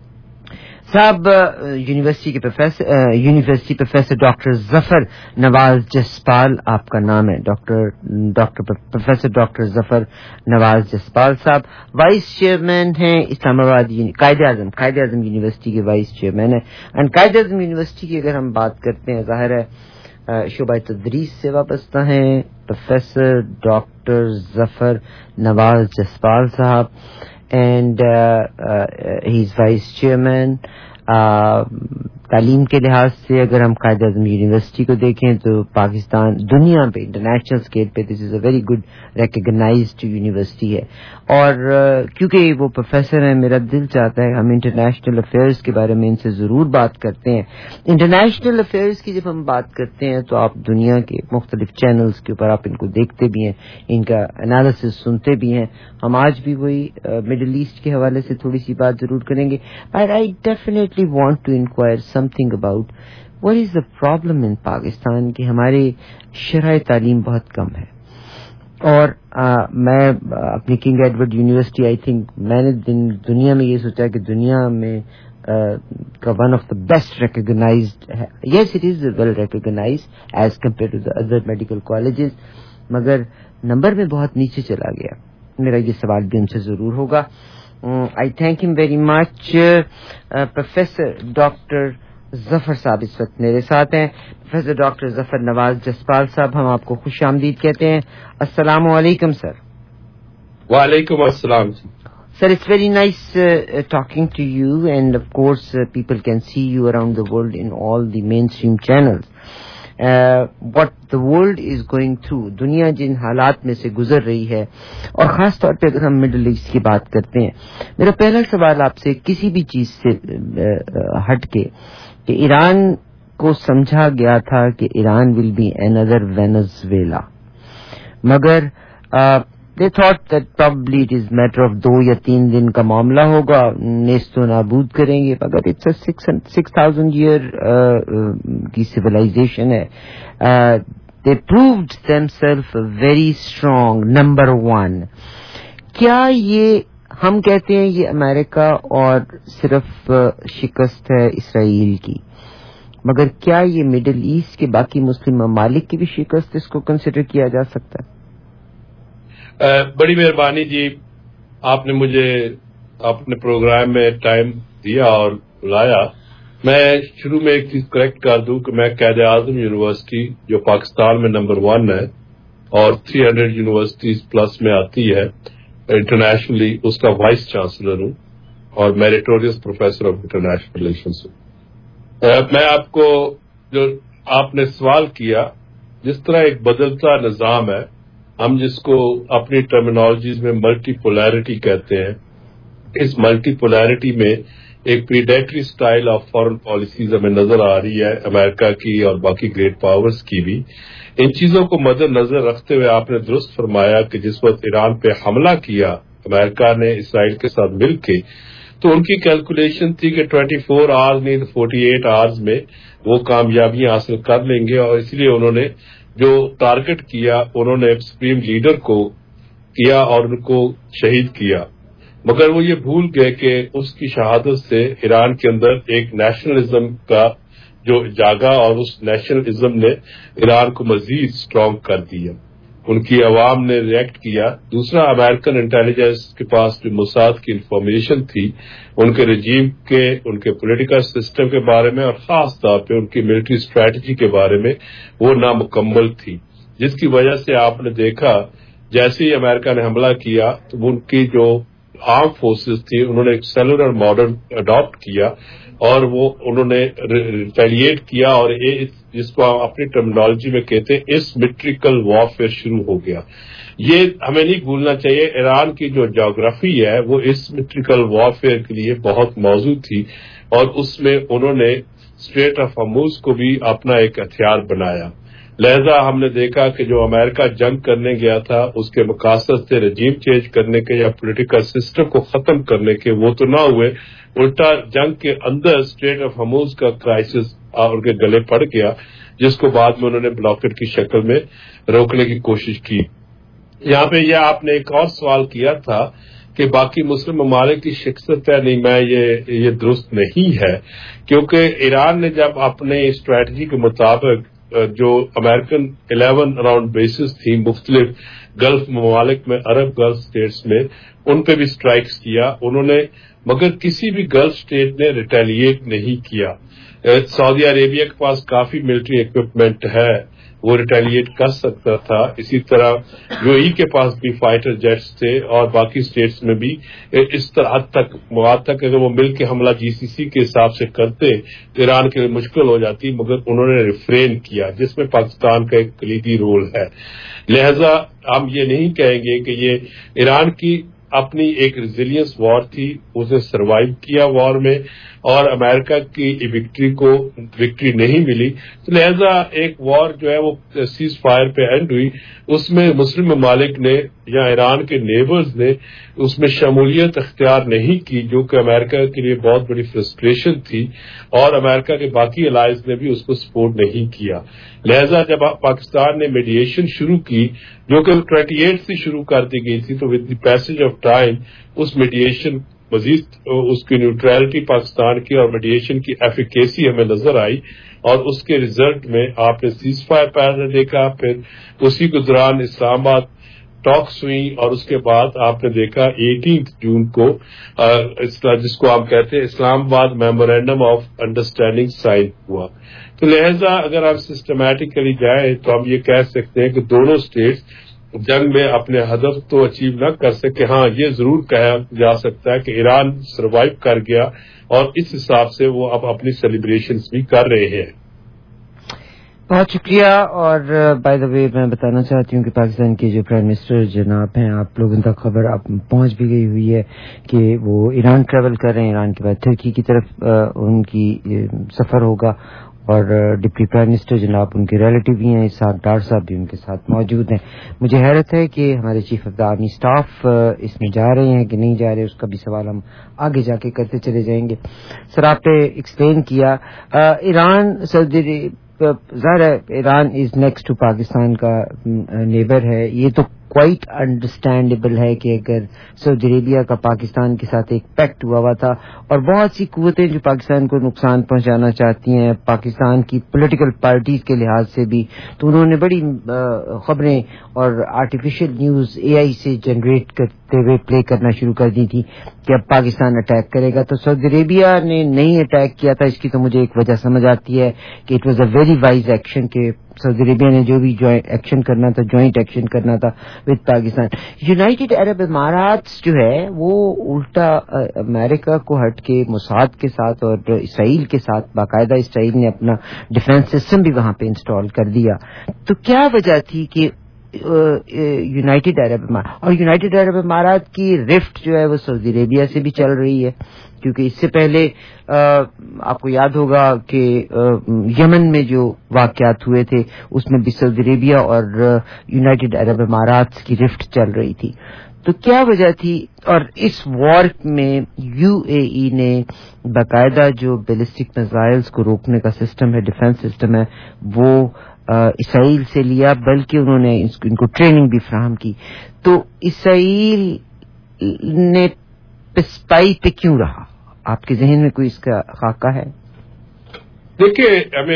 صاحب یونیورسٹی کے professor university professor doctor Zafar Nawaz Jaspal آپ کا نام ہے، doctor doctor professor doctor Zafar Nawaz Jaspal sahab vice chairman ہیں اسلام آباد قائد اعظم قائد اعظم یونیورسٹی کے وائس چیئرمین ہیں. اینڈ قائد اعظم یونیورسٹی کی اگر ہم بات کرتے ہیں، ظاہر ہے شعبہ تدریس سے وابستہ ہیں professor doctor Zafar Nawaz Jaspal sahab, and he is vice chairman. تعلیم کے لحاظ سے اگر ہم قائد اعظم یونیورسٹی کو دیکھیں تو پاکستان دنیا پہ انٹرنیشنل اسکیل پہ this is a very good recognised university ہے. اور کیونکہ وہ پروفیسر ہیں، میرا دل چاہتا ہے ہم انٹرنیشنل افیئرس کے بارے میں ان سے ضرور بات کرتے ہیں. انٹرنیشنل افیئرس کی جب ہم بات کرتے ہیں تو آپ دنیا کے مختلف چینلز کے اوپر آپ ان کو دیکھتے بھی ہیں، ان کا انالیسس سنتے بھی ہیں. ہم آج بھی وہی مڈل ایسٹ کے حوالے سے تھوڑی سی بات ضرور کریں گے. But I definitely want to inquire something about what is the problem in Pakistan کہ ہماری شرح تعلیم بہت کم ہے. اور آ, میں اپنی King Edward university I think میں نے دنیا میں یہ سوچا کہ دنیا میں کا one of the best recognised ہے. Yes it is well recognised as compare to the other medical colleges, مگر نمبر میں بہت نیچے چلا گیا. میرا یہ سوال بھی ان سے ضرور ہوگا. I thank him very much. Professor doctor Zafar sahab اس وقت میرے ساتھ ہیں. پروفیسر ڈاکٹر ظفر نواز جسپال صاحب، ہم آپ کو خوش آمدید کہتے ہیں. السلام علیکم سر. وعلیکم السلام sir. It's very nice talking to you and of course people can see you around the world in all the mainstream channels. What the world is going through, دنیا جن حالات میں سے گزر رہی ہے، اور خاص طور پہ اگر ہم مڈل ایسٹ کی بات کرتے ہیں، میرا پہلا سوال آپ سے کسی بھی چیز سے ہٹ کے کہ ایران کو سمجھا گیا تھا کہ Iran will be another Venezuela, مگر they thought that probably it is matter of دو یا تین دن کا معاملہ ہوگا، نیست و نابود کریں گے. مگر it's a six thousand year کی سویلائزیشن ہے. they proved themselves very strong. Number one, کیا یہ ہم کہتے ہیں یہ امریکہ اور صرف شکست ہے اسرائیل کی، مگر کیا یہ مڈل ایسٹ کے باقی مسلم ممالک کی بھی شکست اس کو کنسیڈر کیا جا سکتا ہے؟ بڑی مہربانی جی، آپ نے مجھے اپنے پروگرام میں ٹائم دیا اور بلایا. میں شروع میں ایک چیز کریکٹ کر دوں کہ میں قائد اعظم یونیورسٹی جو پاکستان میں نمبر ون ہے اور تھری ہنڈریڈ یونیورسٹیز پلس میں آتی ہے انٹرنیشنلی، اس کا وائس چانسلر ہوں اور meritorious professor of international relations ہوں. میں آپ کو جو آپ نے سوال کیا، جس طرح ایک بدلتا نظام ہے، ہم جس کو اپنی ٹرمینالوجیز میں ملٹی پولیرٹی کہتے ہیں، اس ملٹی پولیرٹی میں ایک predatory style of foreign policies ہمیں نظر آ رہی ہے، امریکہ کی اور باقی گریٹ پاورز کی بھی. ان چیزوں کو مد نظر رکھتے ہوئے آپ نے درست فرمایا کہ جس وقت ایران پہ حملہ کیا امریکہ نے اسرائیل کے ساتھ مل کے، تو ان کی کیلکولیشن تھی کہ ٹوئنٹی فور آورز نہیں فورٹی ایٹ آورز میں وہ کامیابیاں حاصل کر لیں گے، اور اس لیے انہوں نے جو ٹارگٹ کیا، انہوں نے سپریم لیڈر کو کیا اور ان کو شہید کیا. مگر وہ یہ بھول گئے کہ اس کی شہادت سے ایران کے اندر ایک نیشنلزم کا جو جاگا اور اس نیشنلزم نے ایران کو مزید اسٹرانگ کر دیا. ان کی عوام نے ریئیکٹ کیا. دوسرا، امریکن انٹیلیجنس کے پاس جو موساد کی انفارمیشن تھی ان کے رجیم کے، ان کے پولیٹیکل سسٹم کے بارے میں اور خاص طور پہ ان کی ملٹری اسٹریٹجی کے بارے میں وہ نامکمل تھی، جس کی وجہ سے آپ نے دیکھا جیسے ہی امریکہ نے حملہ کیا تو ان کی جو آرم فورسز تھی انہوں نے ایک سیلولر ماڈل اڈاپٹ کیا اور وہ انہوں نے ریٹیلیٹ کیا اور جس کو ہم اپنی ٹرمینالوجی میں کہتے ہیں اسمیٹریکل وارفیئر شروع ہو گیا. یہ ہمیں نہیں بھولنا چاہیے. ایران کی جو جغرافی ہے وہ اسمیٹریکل وارفیئر کے لیے بہت موزوں تھی اور اس میں انہوں نے اسٹریٹ آف ہارموز کو بھی اپنا ایک ہتھیار بنایا. لہذا ہم نے دیکھا کہ جو امریکہ جنگ کرنے گیا تھا اس کے مقاصد سے رجیم چینج کرنے کے یا پولیٹیکل سسٹم کو ختم کرنے کے وہ تو نہ ہوئے، الٹا جنگ کے اندر اسٹریٹ آف ہارموز کا کرائسس ان کے گلے پڑ گیا، جس کو بعد میں انہوں نے بلاکٹ کی شکل میں روکنے کی کوشش کی. یہاں پہ یہ آپ نے ایک اور سوال کیا تھا کہ باقی مسلم ممالک کی شکست ہے. نہیں، میں یہ یہ درست نہیں ہے، کیونکہ ایران نے جب اپنے اسٹریٹجی کے مطابق جو امریکن الیون اراؤنڈ بیسز تھی مختلف گلف ممالک میں، عرب گلف اسٹیٹس میں، ان پہ بھی اسٹرائکس کیا انہوں نے، مگر کسی بھی گلف اسٹیٹ نے ریٹیلیٹ نہیں کیا. سعودی عربیہ کے پاس کافی ملٹری اکوپمنٹ ہے، وہ ریٹیلیٹ کر سکتا تھا. اسی طرح یو اے ای کے پاس بھی فائٹر جیٹس تھے اور باقی اسٹیٹس میں بھی اس طرح حد تک مواد تک اگر وہ مل کے حملہ جی سی سی کے حساب سے کرتے تو ایران کے لیے مشکل ہو جاتی، مگر انہوں نے ریفرین کیا، جس میں پاکستان کا ایک کلیدی رول ہے. لہذا ہم یہ نہیں کہیں گے کہ یہ ایران کی اپنی ایک ریزیلینس وار تھی، اسے سروائیو کیا وار میں، اور امریکہ کی وکٹری کو وکٹری نہیں ملی. تو لہذا ایک وار جو ہے وہ سیز فائر پہ اینڈ ہوئی، اس میں مسلم ممالک نے یا ایران کے نیبرز نے اس میں شمولیت اختیار نہیں کی، جو کہ امریکہ کے لیے بہت بڑی فرسٹریشن تھی، اور امریکہ کے باقی الائز نے بھی اس کو سپورٹ نہیں کیا. لہذا جب پاکستان نے میڈیشن شروع کی، جو کہ ٹوئنٹی ایٹ سے شروع کر دی گئی تھی، تو with the passage of time اس میڈیشن مزید اس کی نیوٹرلٹی پاکستان کی اور میڈیشن کی ایفیکیسی ہمیں نظر آئی، اور اس کے ریزلٹ میں آپ نے سیز فائر پیرل دیکھا. پھر اسی کے دوران اسلام آباد ٹاکس ہوئی اور اس کے بعد آپ نے دیکھا ایٹین جون کو جس کو آپ کہتے ہیں اسلام آباد میمورینڈم آف انڈرسٹینڈنگ سائن ہوا. تو لہذا اگر آپ سسٹمیٹکلی جائیں تو ہم یہ کہہ سکتے ہیں کہ دونوں اسٹیٹس جنگ میں اپنے ہدف تو اچیو نہ کر سکے. ہاں، یہ ضرور کہا جا سکتا ہے کہ ایران سروائیو کر گیا اور اس حساب سے وہ اب اپنی سیلیبریشنز بھی کر رہے ہیں. بہت شکریہ. اور بائی دا وے میں بتانا چاہتی ہوں کہ پاکستان کے جو پرائم منسٹر جناب ہیں، آپ لوگوں تک خبر آپ پہنچ بھی گئی ہوئی ہے کہ وہ ایران ٹریول کر رہے ہیں. ایران کے بعد ترکی کی طرف ان کی سفر ہوگا، اور ڈپٹی پرائم منسٹر جناب ان کے ریلیٹو بھی ہیں، صاحب ڈار صاحب بھی ان کے ساتھ موجود ہیں. مجھے حیرت ہے کہ ہمارے chief of the army staff اس میں جا رہے ہیں کہ نہیں جا رہے، اس کا بھی سوال ہم آگے جا کے کرتے چلے جائیں گے. سر، آپ نے ایکسپلین کیا ایران سعودی ظاہر ہے Iran is next to Pakistan کا نیبر ہے. یہ تو کوائٹ انڈرسٹینڈیبل ہے کہ اگر سعودی عربیہ کا پاکستان کے ساتھ ایک پیکٹ ہوا ہوا تھا اور بہت سی قوتیں جو پاکستان کو نقصان پہنچانا چاہتی ہیں پاکستان کی پولیٹیکل پارٹیز کے لحاظ سے بھی، تو انہوں نے بڑی خبریں اور آرٹیفیشل نیوز اے آئی سے جنریٹ کرتے ہوئے پلے کرنا شروع کر دی تھی کہ اب پاکستان اٹیک کرے گا. تو سعودی عربیہ نے نہیں اٹیک کیا تھا. اس کی تو مجھے ایک وجہ سمجھ آتی ہے کہ it was a very wise action کہ سعودی عربیہ نے جو بھی ایکشن کرنا تھا، جوائنٹ ایکشن کرنا تھا وتھ پاکستان. یونائٹڈ عرب امارات جو ہے وہ الٹا امریکہ کو ہٹ کے موساد کے ساتھ اور اسرائیل کے ساتھ باقاعدہ اسرائیل نے اپنا ڈیفینس سسٹم بھی وہاں پہ انسٹال کر دیا. تو کیا وجہ تھی کہ یونائٹڈ عرب امارات اور یونائٹڈ عرب امارات کی رفٹ جو ہے وہ سعودی عربیہ سے بھی چل رہی ہے؟ کیونکہ اس سے پہلے آپ کو یاد ہوگا کہ یمن میں جو واقعات ہوئے تھے اس میں بھی سعودی عربیہ اور یونائٹڈ عرب امارات کی رفٹ چل رہی تھی. تو کیا وجہ تھی؟ اور اس وار میں یو اے ای نے باقاعدہ جو بیلسٹک میزائلز کو روکنے کا سسٹم ہے، ڈیفینس سسٹم ہے، وہ اسرائیل سے لیا، بلکہ انہوں نے ان کو ٹریننگ بھی فراہم کی. تو اسرائیل نے پسپائی پہ کیوں رہا؟ آپ کے ذہن میں کوئی اس کا خاکہ ہے؟ دیکھیے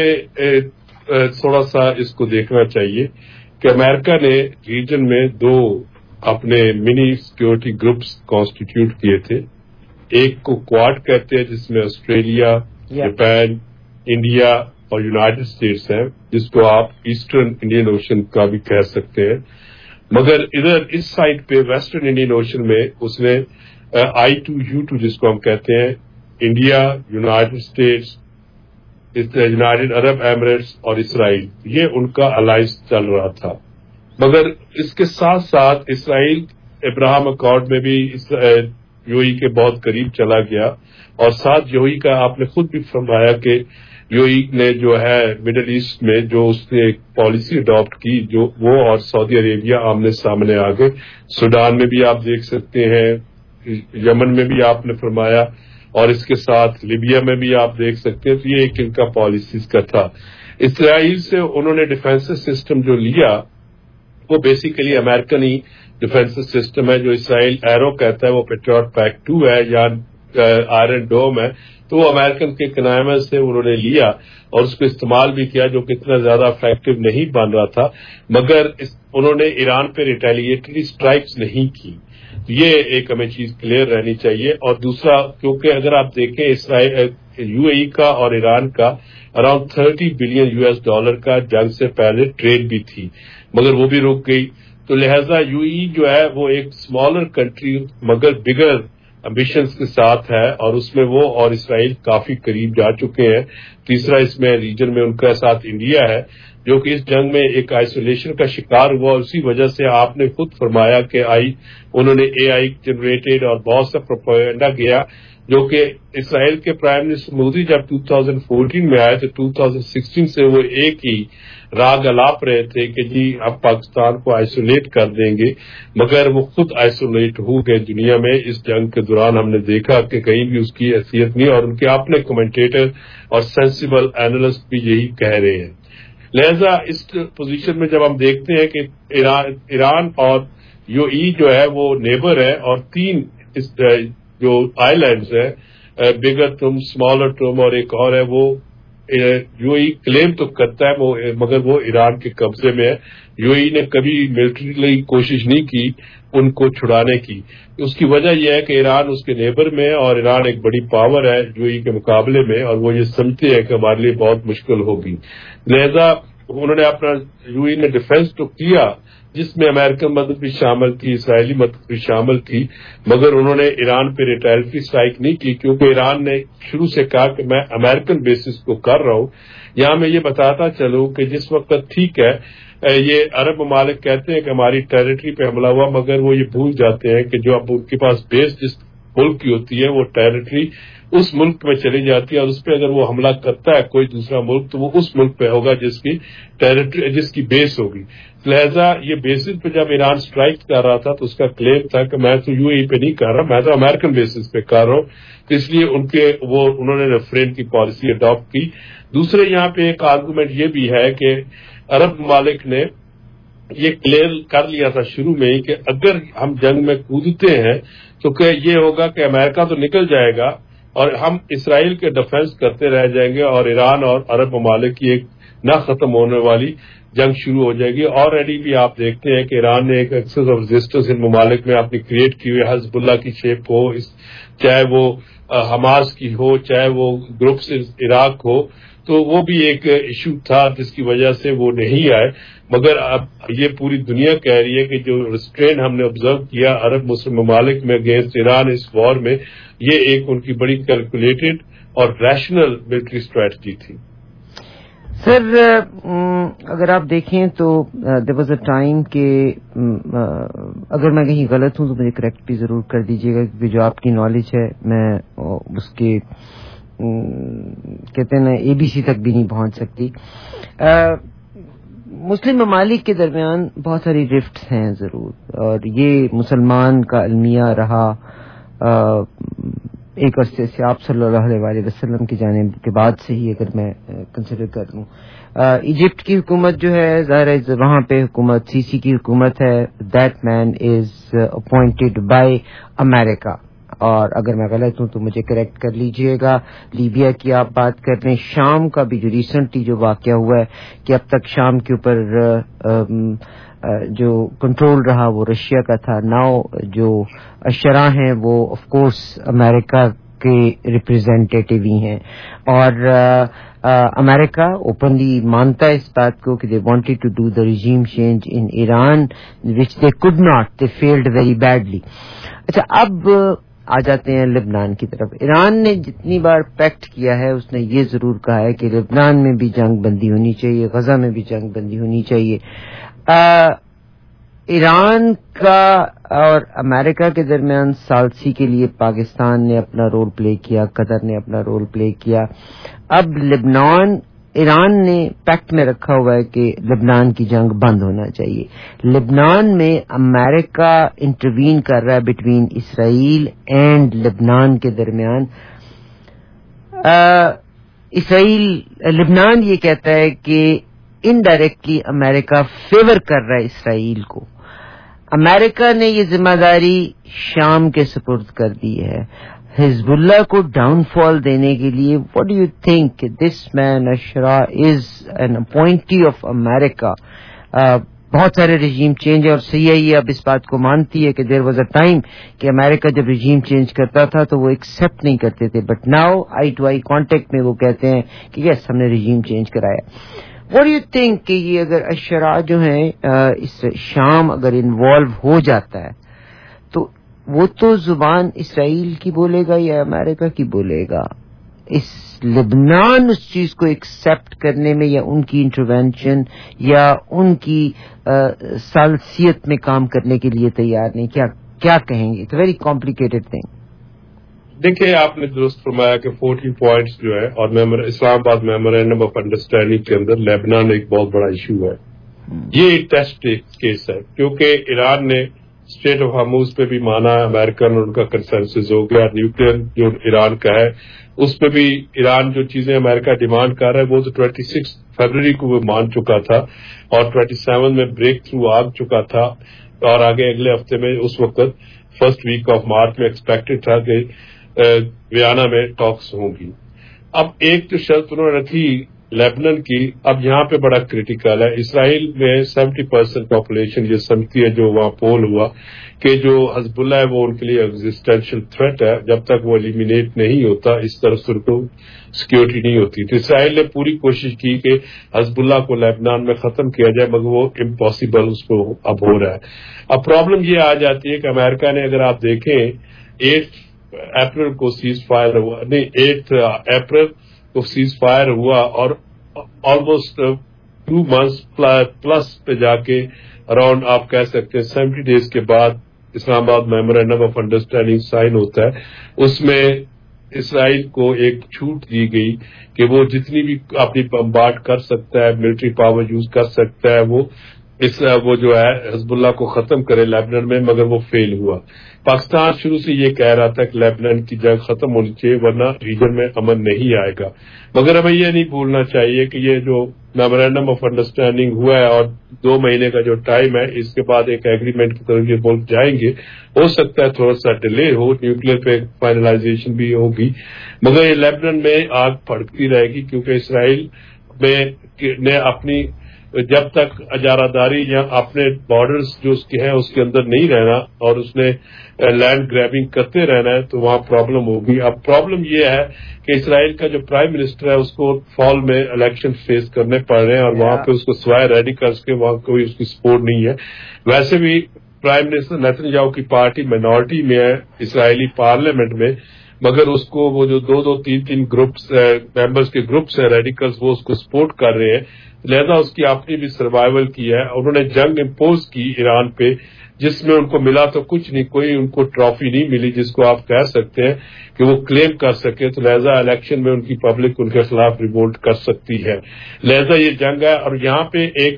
ہمیں تھوڑا سا اس کو دیکھنا چاہیے کہ امریکہ نے ریجن میں دو اپنے منی سیکورٹی گروپس کانسٹیٹیوٹ کیے تھے. ایک کو کواد کہتے ہیں جس میں آسٹریلیا, جاپان, انڈیا اور یونائٹڈ اسٹیٹس ہیں, جس کو آپ ایسٹرن انڈین اوشن کا بھی کہہ سکتے ہیں. مگر ادھر اس سائڈ پہ ویسٹرن انڈین اوشن میں اس نے آئی ٹو یو ٹو جس کو ہم کہتے ہیں, India, United States, United Arab Emirates اور اسرائیل, یہ ان کا الائنس چل رہا تھا. مگر اس کے ساتھ ساتھ اسرائیل ابراہم اکارڈ میں بھی یو ای کے بہت قریب چلا گیا, اور ساتھ یو ای کا آپ نے خود بھی فرمایا کہ یو ای نے جو ہے مڈل ایسٹ میں جو اس نے ایک پالیسی اڈاپٹ کی, جو وہ اور سعودی عربیہ آمنے سامنے آ گئے. سوڈان میں بھی آپ دیکھ سکتے ہیں, یمن میں بھی آپ نے فرمایا, اور اس کے ساتھ لیبیا میں بھی آپ دیکھ سکتے ہیں. تو یہ ایک ان کا پالیسیز کا تھا. اسرائیل سے انہوں نے ڈیفینس سسٹم جو لیا وہ بیسیکلی امریکن ہی ڈیفینس سسٹم ہے, جو اسرائیل ایرو کہتا ہے, وہ پیٹریوٹ پیک ٹو ہے یا آئرن ڈوم ہے. تو وہ امریکن کے کنائمے سے انہوں نے لیا اور اس کو استعمال بھی کیا, جو کہ اتنا زیادہ افیکٹو نہیں بن رہا تھا. مگر انہوں نے ایران پہ ریٹیلیٹری اسٹرائکس نہیں کی. یہ ایک ہمیں چیز کلیئر رہنی چاہیے. اور دوسرا, کیونکہ اگر آپ دیکھیں اسرائیل یو اے ای کا اور ایران کا around thirty billion U S dollar کا جنگ سے پہلے ٹریڈ بھی تھی, مگر وہ بھی رک گئی. تو لہذا یو اے ای جو ہے وہ ایک اسمالر کنٹری مگر بگر امبیشنز کے ساتھ ہے, اور اس میں وہ اور اسرائیل کافی قریب جا چکے ہیں. تیسرا اس میں ریجن میں ان کا ساتھ انڈیا ہے, جو کہ اس جنگ میں ایک آئسولیشن کا شکار ہوا. اسی وجہ سے آپ نے خود فرمایا کہ آئی انہوں نے اے آئی جنریٹڈ اور بہت سا پروپیگنڈا کیا, جو کہ اسرائیل کے پرائم منسٹر مودی جب دو ہزار چودہ میں آئے تو دو ہزار سولہ سے وہ ایک ہی راگ الاپ رہے تھے کہ جی اب پاکستان کو آئسولیٹ کر دیں گے, مگر وہ خود آئسولیٹ ہو گئے دنیا میں. اس جنگ کے دوران ہم نے دیکھا کہ کہیں بھی اس کی حیثیت نہیں, اور ان کے اپنے کمنٹیٹر اور سینسیبل اینالسٹ بھی یہی کہہ رہے ہیں. لہذا اس پوزیشن میں جب ہم دیکھتے ہیں کہ ایران اور یو ای جو ہے وہ نیبر ہے, اور تین جو آئی لینڈز ہیں, بگر تم, اسمالر تم اور ایک اور ہے, وہ یو ای کلیم تو کرتا ہے وہ, مگر وہ ایران کے قبضے میں ہے. یو ای نے کبھی ملٹریلی کوشش نہیں کی ان کو چھڑانے کی. اس کی وجہ یہ ہے کہ ایران اس کے نیبر میں ہے, اور ایران ایک بڑی پاور ہے یو ای کے مقابلے میں, اور وہ یہ سمجھتے ہیں کہ ہمارے لیے بہت مشکل ہوگی. لہذا انہوں نے اپنا یو ای نے ڈیفینس تو کیا, جس میں امریکن مدد بھی شامل تھی, اسرائیلی مدد بھی شامل تھی, مگر انہوں نے ایران پہ ریٹیلیٹری اسٹرائک نہیں کی, کیونکہ ایران نے شروع سے کہا کہ میں امریکن بیسس کو کر رہا ہوں. یہاں میں یہ بتاتا چلوں کہ جس وقت ٹھیک ہے یہ عرب ممالک کہتے ہیں کہ ہماری ٹیریٹری پہ حملہ ہوا, مگر وہ یہ بھول جاتے ہیں کہ جو اب ان کے پاس بیس جس ملک کی ہوتی ہے وہ ٹیریٹری اس ملک میں چلی جاتی ہے, اور اس پہ اگر وہ حملہ کرتا ہے کوئی دوسرا ملک تو وہ اس ملک پہ ہوگا جس کی ٹیریٹری جس کی بیس ہوگی. لہذا یہ بیسس پہ جب ایران اسٹرائک کر رہا تھا تو اس کا کلیم تھا کہ میں تو یو اے پہ نہیں کر رہا, میں تو امریکن بیسس پہ کر رہا ہوں. تو اس لیے ان کے وہ انہوں نے ریفرین کی پالیسی اڈاپٹ کی. دوسرے یہاں پہ ایک آرگومنٹ یہ بھی ہے کہ عرب ممالک نے یہ کلیئر کر لیا تھا شروع میں ہی کہ اگر ہم جنگ میں کودتے ہیں تو کہ یہ ہوگا کہ امریکہ تو نکل جائے گا اور ہم اسرائیل کے ڈیفینس کرتے رہ جائیں گے, اور ایران اور عرب ممالک کی ایک نہ ختم ہونے والی جنگ شروع ہو جائے گی. آلریڈی بھی آپ دیکھتے ہیں کہ ایران نے ایک ایکسس آف ریزسٹنس ان ممالک میں اپنی کریٹ کی ہوئی, حزب اللہ کی شیپ ہو, چاہے وہ حماس کی ہو, چاہے وہ گروپس عراق ہو, تو وہ بھی ایک ایشو تھا جس کی وجہ سے وہ نہیں آئے. مگر اب یہ پوری دنیا کہہ رہی ہے کہ جو ریسٹرین ہم نے آبزرو کیا عرب مسلم ممالک میں اگینسٹ ایران اس وار میں, یہ ایک ان کی بڑی کیلکولیٹڈ اور ریشنل ملٹری اسٹریٹجی تھی. سر اگر آپ دیکھیں تو دیر واز اے ٹائم کہ اگر میں کہیں غلط ہوں تو مجھے کریکٹ بھی ضرور کر دیجیے گا, کیونکہ جو آپ کی نالج ہے میں اس کے کہتے ہیں نا اے بی سی تک بھی نہیں پہنچ سکتی. مسلم ممالک کے درمیان بہت ساری رفٹس ہیں ضرور, اور یہ مسلمان کا المیہ رہا ایک عرصے سے آپ صلی اللہ علیہ وسلم کی جانب کے بعد سے ہی. اگر میں کنسیڈر کر لوں ایجپٹ کی حکومت جو ہے, ظاہر ہے وہاں پہ حکومت سی سی کی حکومت ہے, that man is appointed by امریکہ. اور اگر میں غلط ہوں تو مجھے کریکٹ کر لیجئے گا. لیبیا کی آپ بات کر رہے ہیں, شام کا بھی جو ریسنٹلی جو واقعہ ہوا ہے کہ اب تک شام کے اوپر جو کنٹرول رہا وہ رشیا کا تھا. ناؤ جو اشرا ہیں وہ آف کورس امریکہ کے ریپرزینٹیٹیو ہی ہیں, اور امریکہ اوپنلی مانتا ہے اس بات کو کہ they wanted to do the regime change in Iran which they could not, they failed very badly. اچھا, اب آ جاتے ہیں لبنان کی طرف. ایران نے جتنی بار پیکٹ کیا ہے اس نے یہ ضرور کہا ہے کہ لبنان میں بھی جنگ بندی ہونی چاہیے, غزہ میں بھی جنگ بندی ہونی چاہیے. آ, ایران کا اور امریکہ کے درمیان ثالثی کے لیے پاکستان نے اپنا رول پلے کیا, قطر نے اپنا رول پلے کیا. اب لبنان, ایران نے پیکٹ میں رکھا ہوا ہے کہ لبنان کی جنگ بند ہونا چاہیے. لبنان میں امریکہ انٹروین کر رہا ہے بٹوین اسرائیل اینڈ لبنان کے درمیان. اسرائیل, لبنان یہ کہتا ہے کہ انڈائریکٹلی امریکہ فیور کر رہا ہے اسرائیل کو. امریکہ نے یہ ذمہ داری شام کے سپرد کر دی ہے حزب اللہ کو ڈاؤن فال دینے کے لیے. What do you think this man اشرا از این اپوائنٹی آف امریکہ؟ بہت سارے رجیم چینج, اور سی آئی اے اب اس بات کو مانتی ہے کہ دیر واز اے ٹائم کہ امریکہ جب رجیم چینج کرتا تھا تو وہ ایکسپٹ نہیں کرتے تھے, but now eye to eye contact میں وہ کہتے ہیں کہ یس ہم نے رجیم چینج کرایا. واٹ یو تھنک کہ یہ اگر اشرا جو ہیں اس شام اگر انوالو ہو جاتا ہے تو وہ تو زبان اسرائیل کی بولے گا یا امریکہ کی بولے گا؟ اس لبنان اس چیز کو ایکسپٹ کرنے میں یا ان کی انٹروینشن یا ان کی ثالثیت میں کام کرنے کے لیے تیار نہیں؟ کیا کیا کہیں گے؟ It's very complicated thing. دیکھیے, آپ نے درست فرمایا کہ فورٹی پوائنٹس جو ہے اور اسلام آباد میمورینڈم آف انڈرسٹینڈنگ کے اندر لیبنان ایک بہت بڑا ایشو ہے. یہ ایک ٹیسٹ کیس ہے کیونکہ ایران نے اسٹیٹ آف ہارموز پہ بھی مانا, امریکن ان کا کنسنسس ہو گیا. نیوکلیر جو ایران کا ہے اس پہ بھی ایران جو چیزیں امریکہ ڈیمانڈ کر رہا ہے وہ تو ٹوینٹی سکس فروری کو وہ مان چکا تھا اور ٹوینٹی سیون میں بریک تھرو آ چکا تھا, اور آگے اگلے ہفتے میں اس وقت فرسٹ ویک آف مارچ میں ایکسپیکٹڈ تھا کہ ویانا میں ٹاکس ہوں گی. اب ایک تو شرط انہوں نے رکھی لیبنان کی, اب یہاں پہ بڑا کریٹیکل ہے. اسرائیل میں سیونٹی پرسینٹ پاپولیشن یہ سمجھتی ہے, جو وہاں پول ہوا کہ جو حزب اللہ ہے وہ ان کے لیے ایگزسٹینشیل تھریٹ ہے. جب تک وہ ایلیمینیٹ نہیں ہوتا اس طرح سے ان کو سیکورٹی نہیں ہوتی. تو اسرائیل نے پوری کوشش کی کہ حزب اللہ کو لیبنان میں ختم کیا جائے, مگر وہ امپاسبل اس کو اب ہو رہا ہے. اب پرابلم یہ آ جاتی ہے کہ امریکہ نے, اگر آپ دیکھیں, ایٹ اپریل کو سیز فائر ہوا, نہیں ایٹ اپریل کو سیز فائر ہوا اور آلموسٹ ٹو منتھس پلس پہ جا کے اراؤنڈ آپ کہہ سکتے ہیں سیونٹی ڈیز کے بعد اسلام آباد میمورینڈم آف انڈرسٹینڈنگ سائن ہوتا ہے. اس میں اسرائیل کو ایک چھوٹ دی گئی کہ وہ جتنی بھی اپنی بمبارڈ کر سکتا ہے, ملٹری پاور یوز کر سکتا ہے, وہ اس وہ جو ہے حزب اللہ کو ختم کرے لیبنان میں, مگر وہ فیل ہوا. پاکستان شروع سے یہ کہہ رہا تھا کہ لیبنان کی جنگ ختم ہونی چاہیے ورنہ ریجن میں امن نہیں آئے گا. مگر ہمیں یہ نہیں بھولنا چاہیے کہ یہ جو میمورینڈم آف انڈرسٹینڈنگ ہوا ہے اور دو مہینے کا جو ٹائم ہے, اس کے بعد ایک ایگریمنٹ کی طرف یہ ملک جائیں گے. ہو سکتا ہے تھوڑا سا ڈیلے ہو, نیوکلیر پہ فائنلائزیشن بھی ہوگی, مگر یہ لیبنان میں آگ پھڑکتی رہے گی کیونکہ اسرائیل میں نے اپنی جب تک اجارہ داری یا اپنے بارڈرز جو اس کے ہیں اس کے اندر نہیں رہنا اور اس نے لینڈ گریبنگ کرتے رہنا ہے تو وہاں پرابلم ہوگی. اب پرابلم یہ ہے کہ اسرائیل کا جو پرائم منسٹر ہے اس کو فال میں الیکشن فیس کرنے پڑ رہے ہیں اور وہاں پہ اس کو سوائے ریڈیکلز کے وہاں کوئی اس کی سپورٹ نہیں ہے. ویسے بھی پرائم منسٹر نیتن یاہو کی پارٹی مائنورٹی میں ہے اسرائیلی پارلیمنٹ میں, مگر اس کو وہ جو دو دو تین تین گروپس ممبرس کے گروپس ہیں ریڈیکلز وہ اس کو سپورٹ کر رہے ہیں. لہذا اس کی اپنی بھی سروائیول کی ہے. انہوں نے جنگ امپوز کی ایران پہ جس میں ان کو ملا تو کچھ نہیں, کوئی ان کو ٹرافی نہیں ملی جس کو آپ کہہ سکتے ہیں کہ وہ کلیم کر سکے. تو لہذا الیکشن میں ان کی پبلک ان کے خلاف ریوولٹ کر سکتی ہے. لہذا یہ جنگ ہے. اور یہاں پہ ایک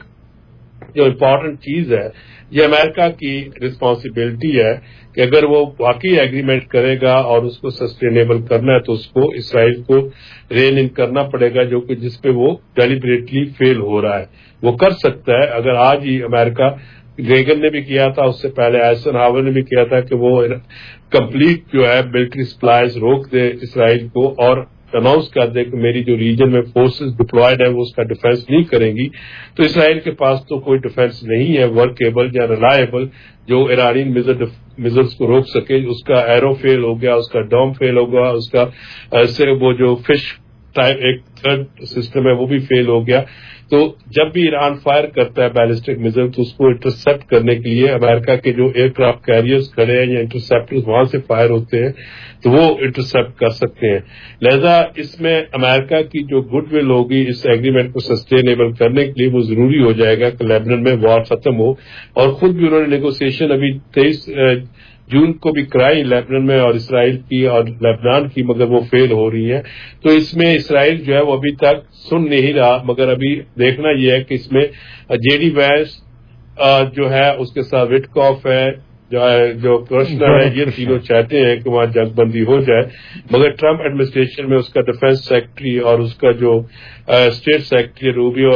جو امپورٹنٹ چیز ہے یہ امریکہ کی رسپانسبلٹی ہے کہ اگر وہ واقعی ایگریمنٹ کرے گا اور اس کو سسٹینیبل کرنا ہے تو اس کو اسرائیل کو رین ان کرنا پڑے گا, جو کہ جس پہ وہ ڈیلیبریٹلی فیل ہو رہا ہے. وہ کر سکتا ہے اگر آج ہی امریکہ ریگن نے بھی کیا تھا, اس سے پہلے ایسن ہاور نے بھی کیا تھا کہ وہ کمپلیٹ جو ہے ملٹری سپلائز روک دے اسرائیل کو اور اناؤنس کر دے کہ میری جو ریجن میں فورسز ڈپلائڈ ہے وہ اس کا ڈیفینس نہیں کریں گی. تو اسرائیل کے پاس تو کوئی ڈیفینس نہیں ہے ورکیبل یا ریلائبل جو ایرانی میزائلز کو روک سکے. اس کا ایرو فیل ہو گیا, اس کا ڈوم فیل ہو گیا, اس کا صرف وہ جو فش ٹائپ ایک تھرڈ سسٹم ہے وہ بھی فیل ہو گیا. تو جب بھی ایران فائر کرتا ہے بیلسٹک میزائل تو اس کو انٹرسپٹ کرنے کے لیے امریکہ کے جو ایئر کرافٹ کیریئرز کھڑے ہیں یا انٹرسپٹرز وہاں سے فائر ہوتے ہیں تو وہ انٹرسپٹ کر سکتے ہیں. لہذا اس میں امریکہ کی جو گڈ ول ہوگی اس ایگریمنٹ کو سسٹینیبل کرنے کے لیے وہ ضروری ہو جائے گا کہ لیبنان میں وار ختم ہو. اور خود بھی انہوں نے نیگوسیشن ابھی تیئیس جون کو بھی کرائی لیبنان میں اور اسرائیل کی اور لیبنان کی, مگر وہ فیل ہو رہی ہیں. تو اس میں اسرائیل جو ہے وہ ابھی تک سن نہیں رہا, مگر ابھی دیکھنا یہ ہے کہ اس میں جے ڈی وینس جو ہے اس کے ساتھ وٹکاف ہے جو کرشنر ہے, یہ تینوں چاہتے ہیں کہ وہاں جنگ بندی ہو جائے. مگر ٹرمپ ایڈمنسٹریشن میں اس کا ڈیفینس سیکرٹری اور اس کا جو اسٹیٹ سیکرٹری روبیو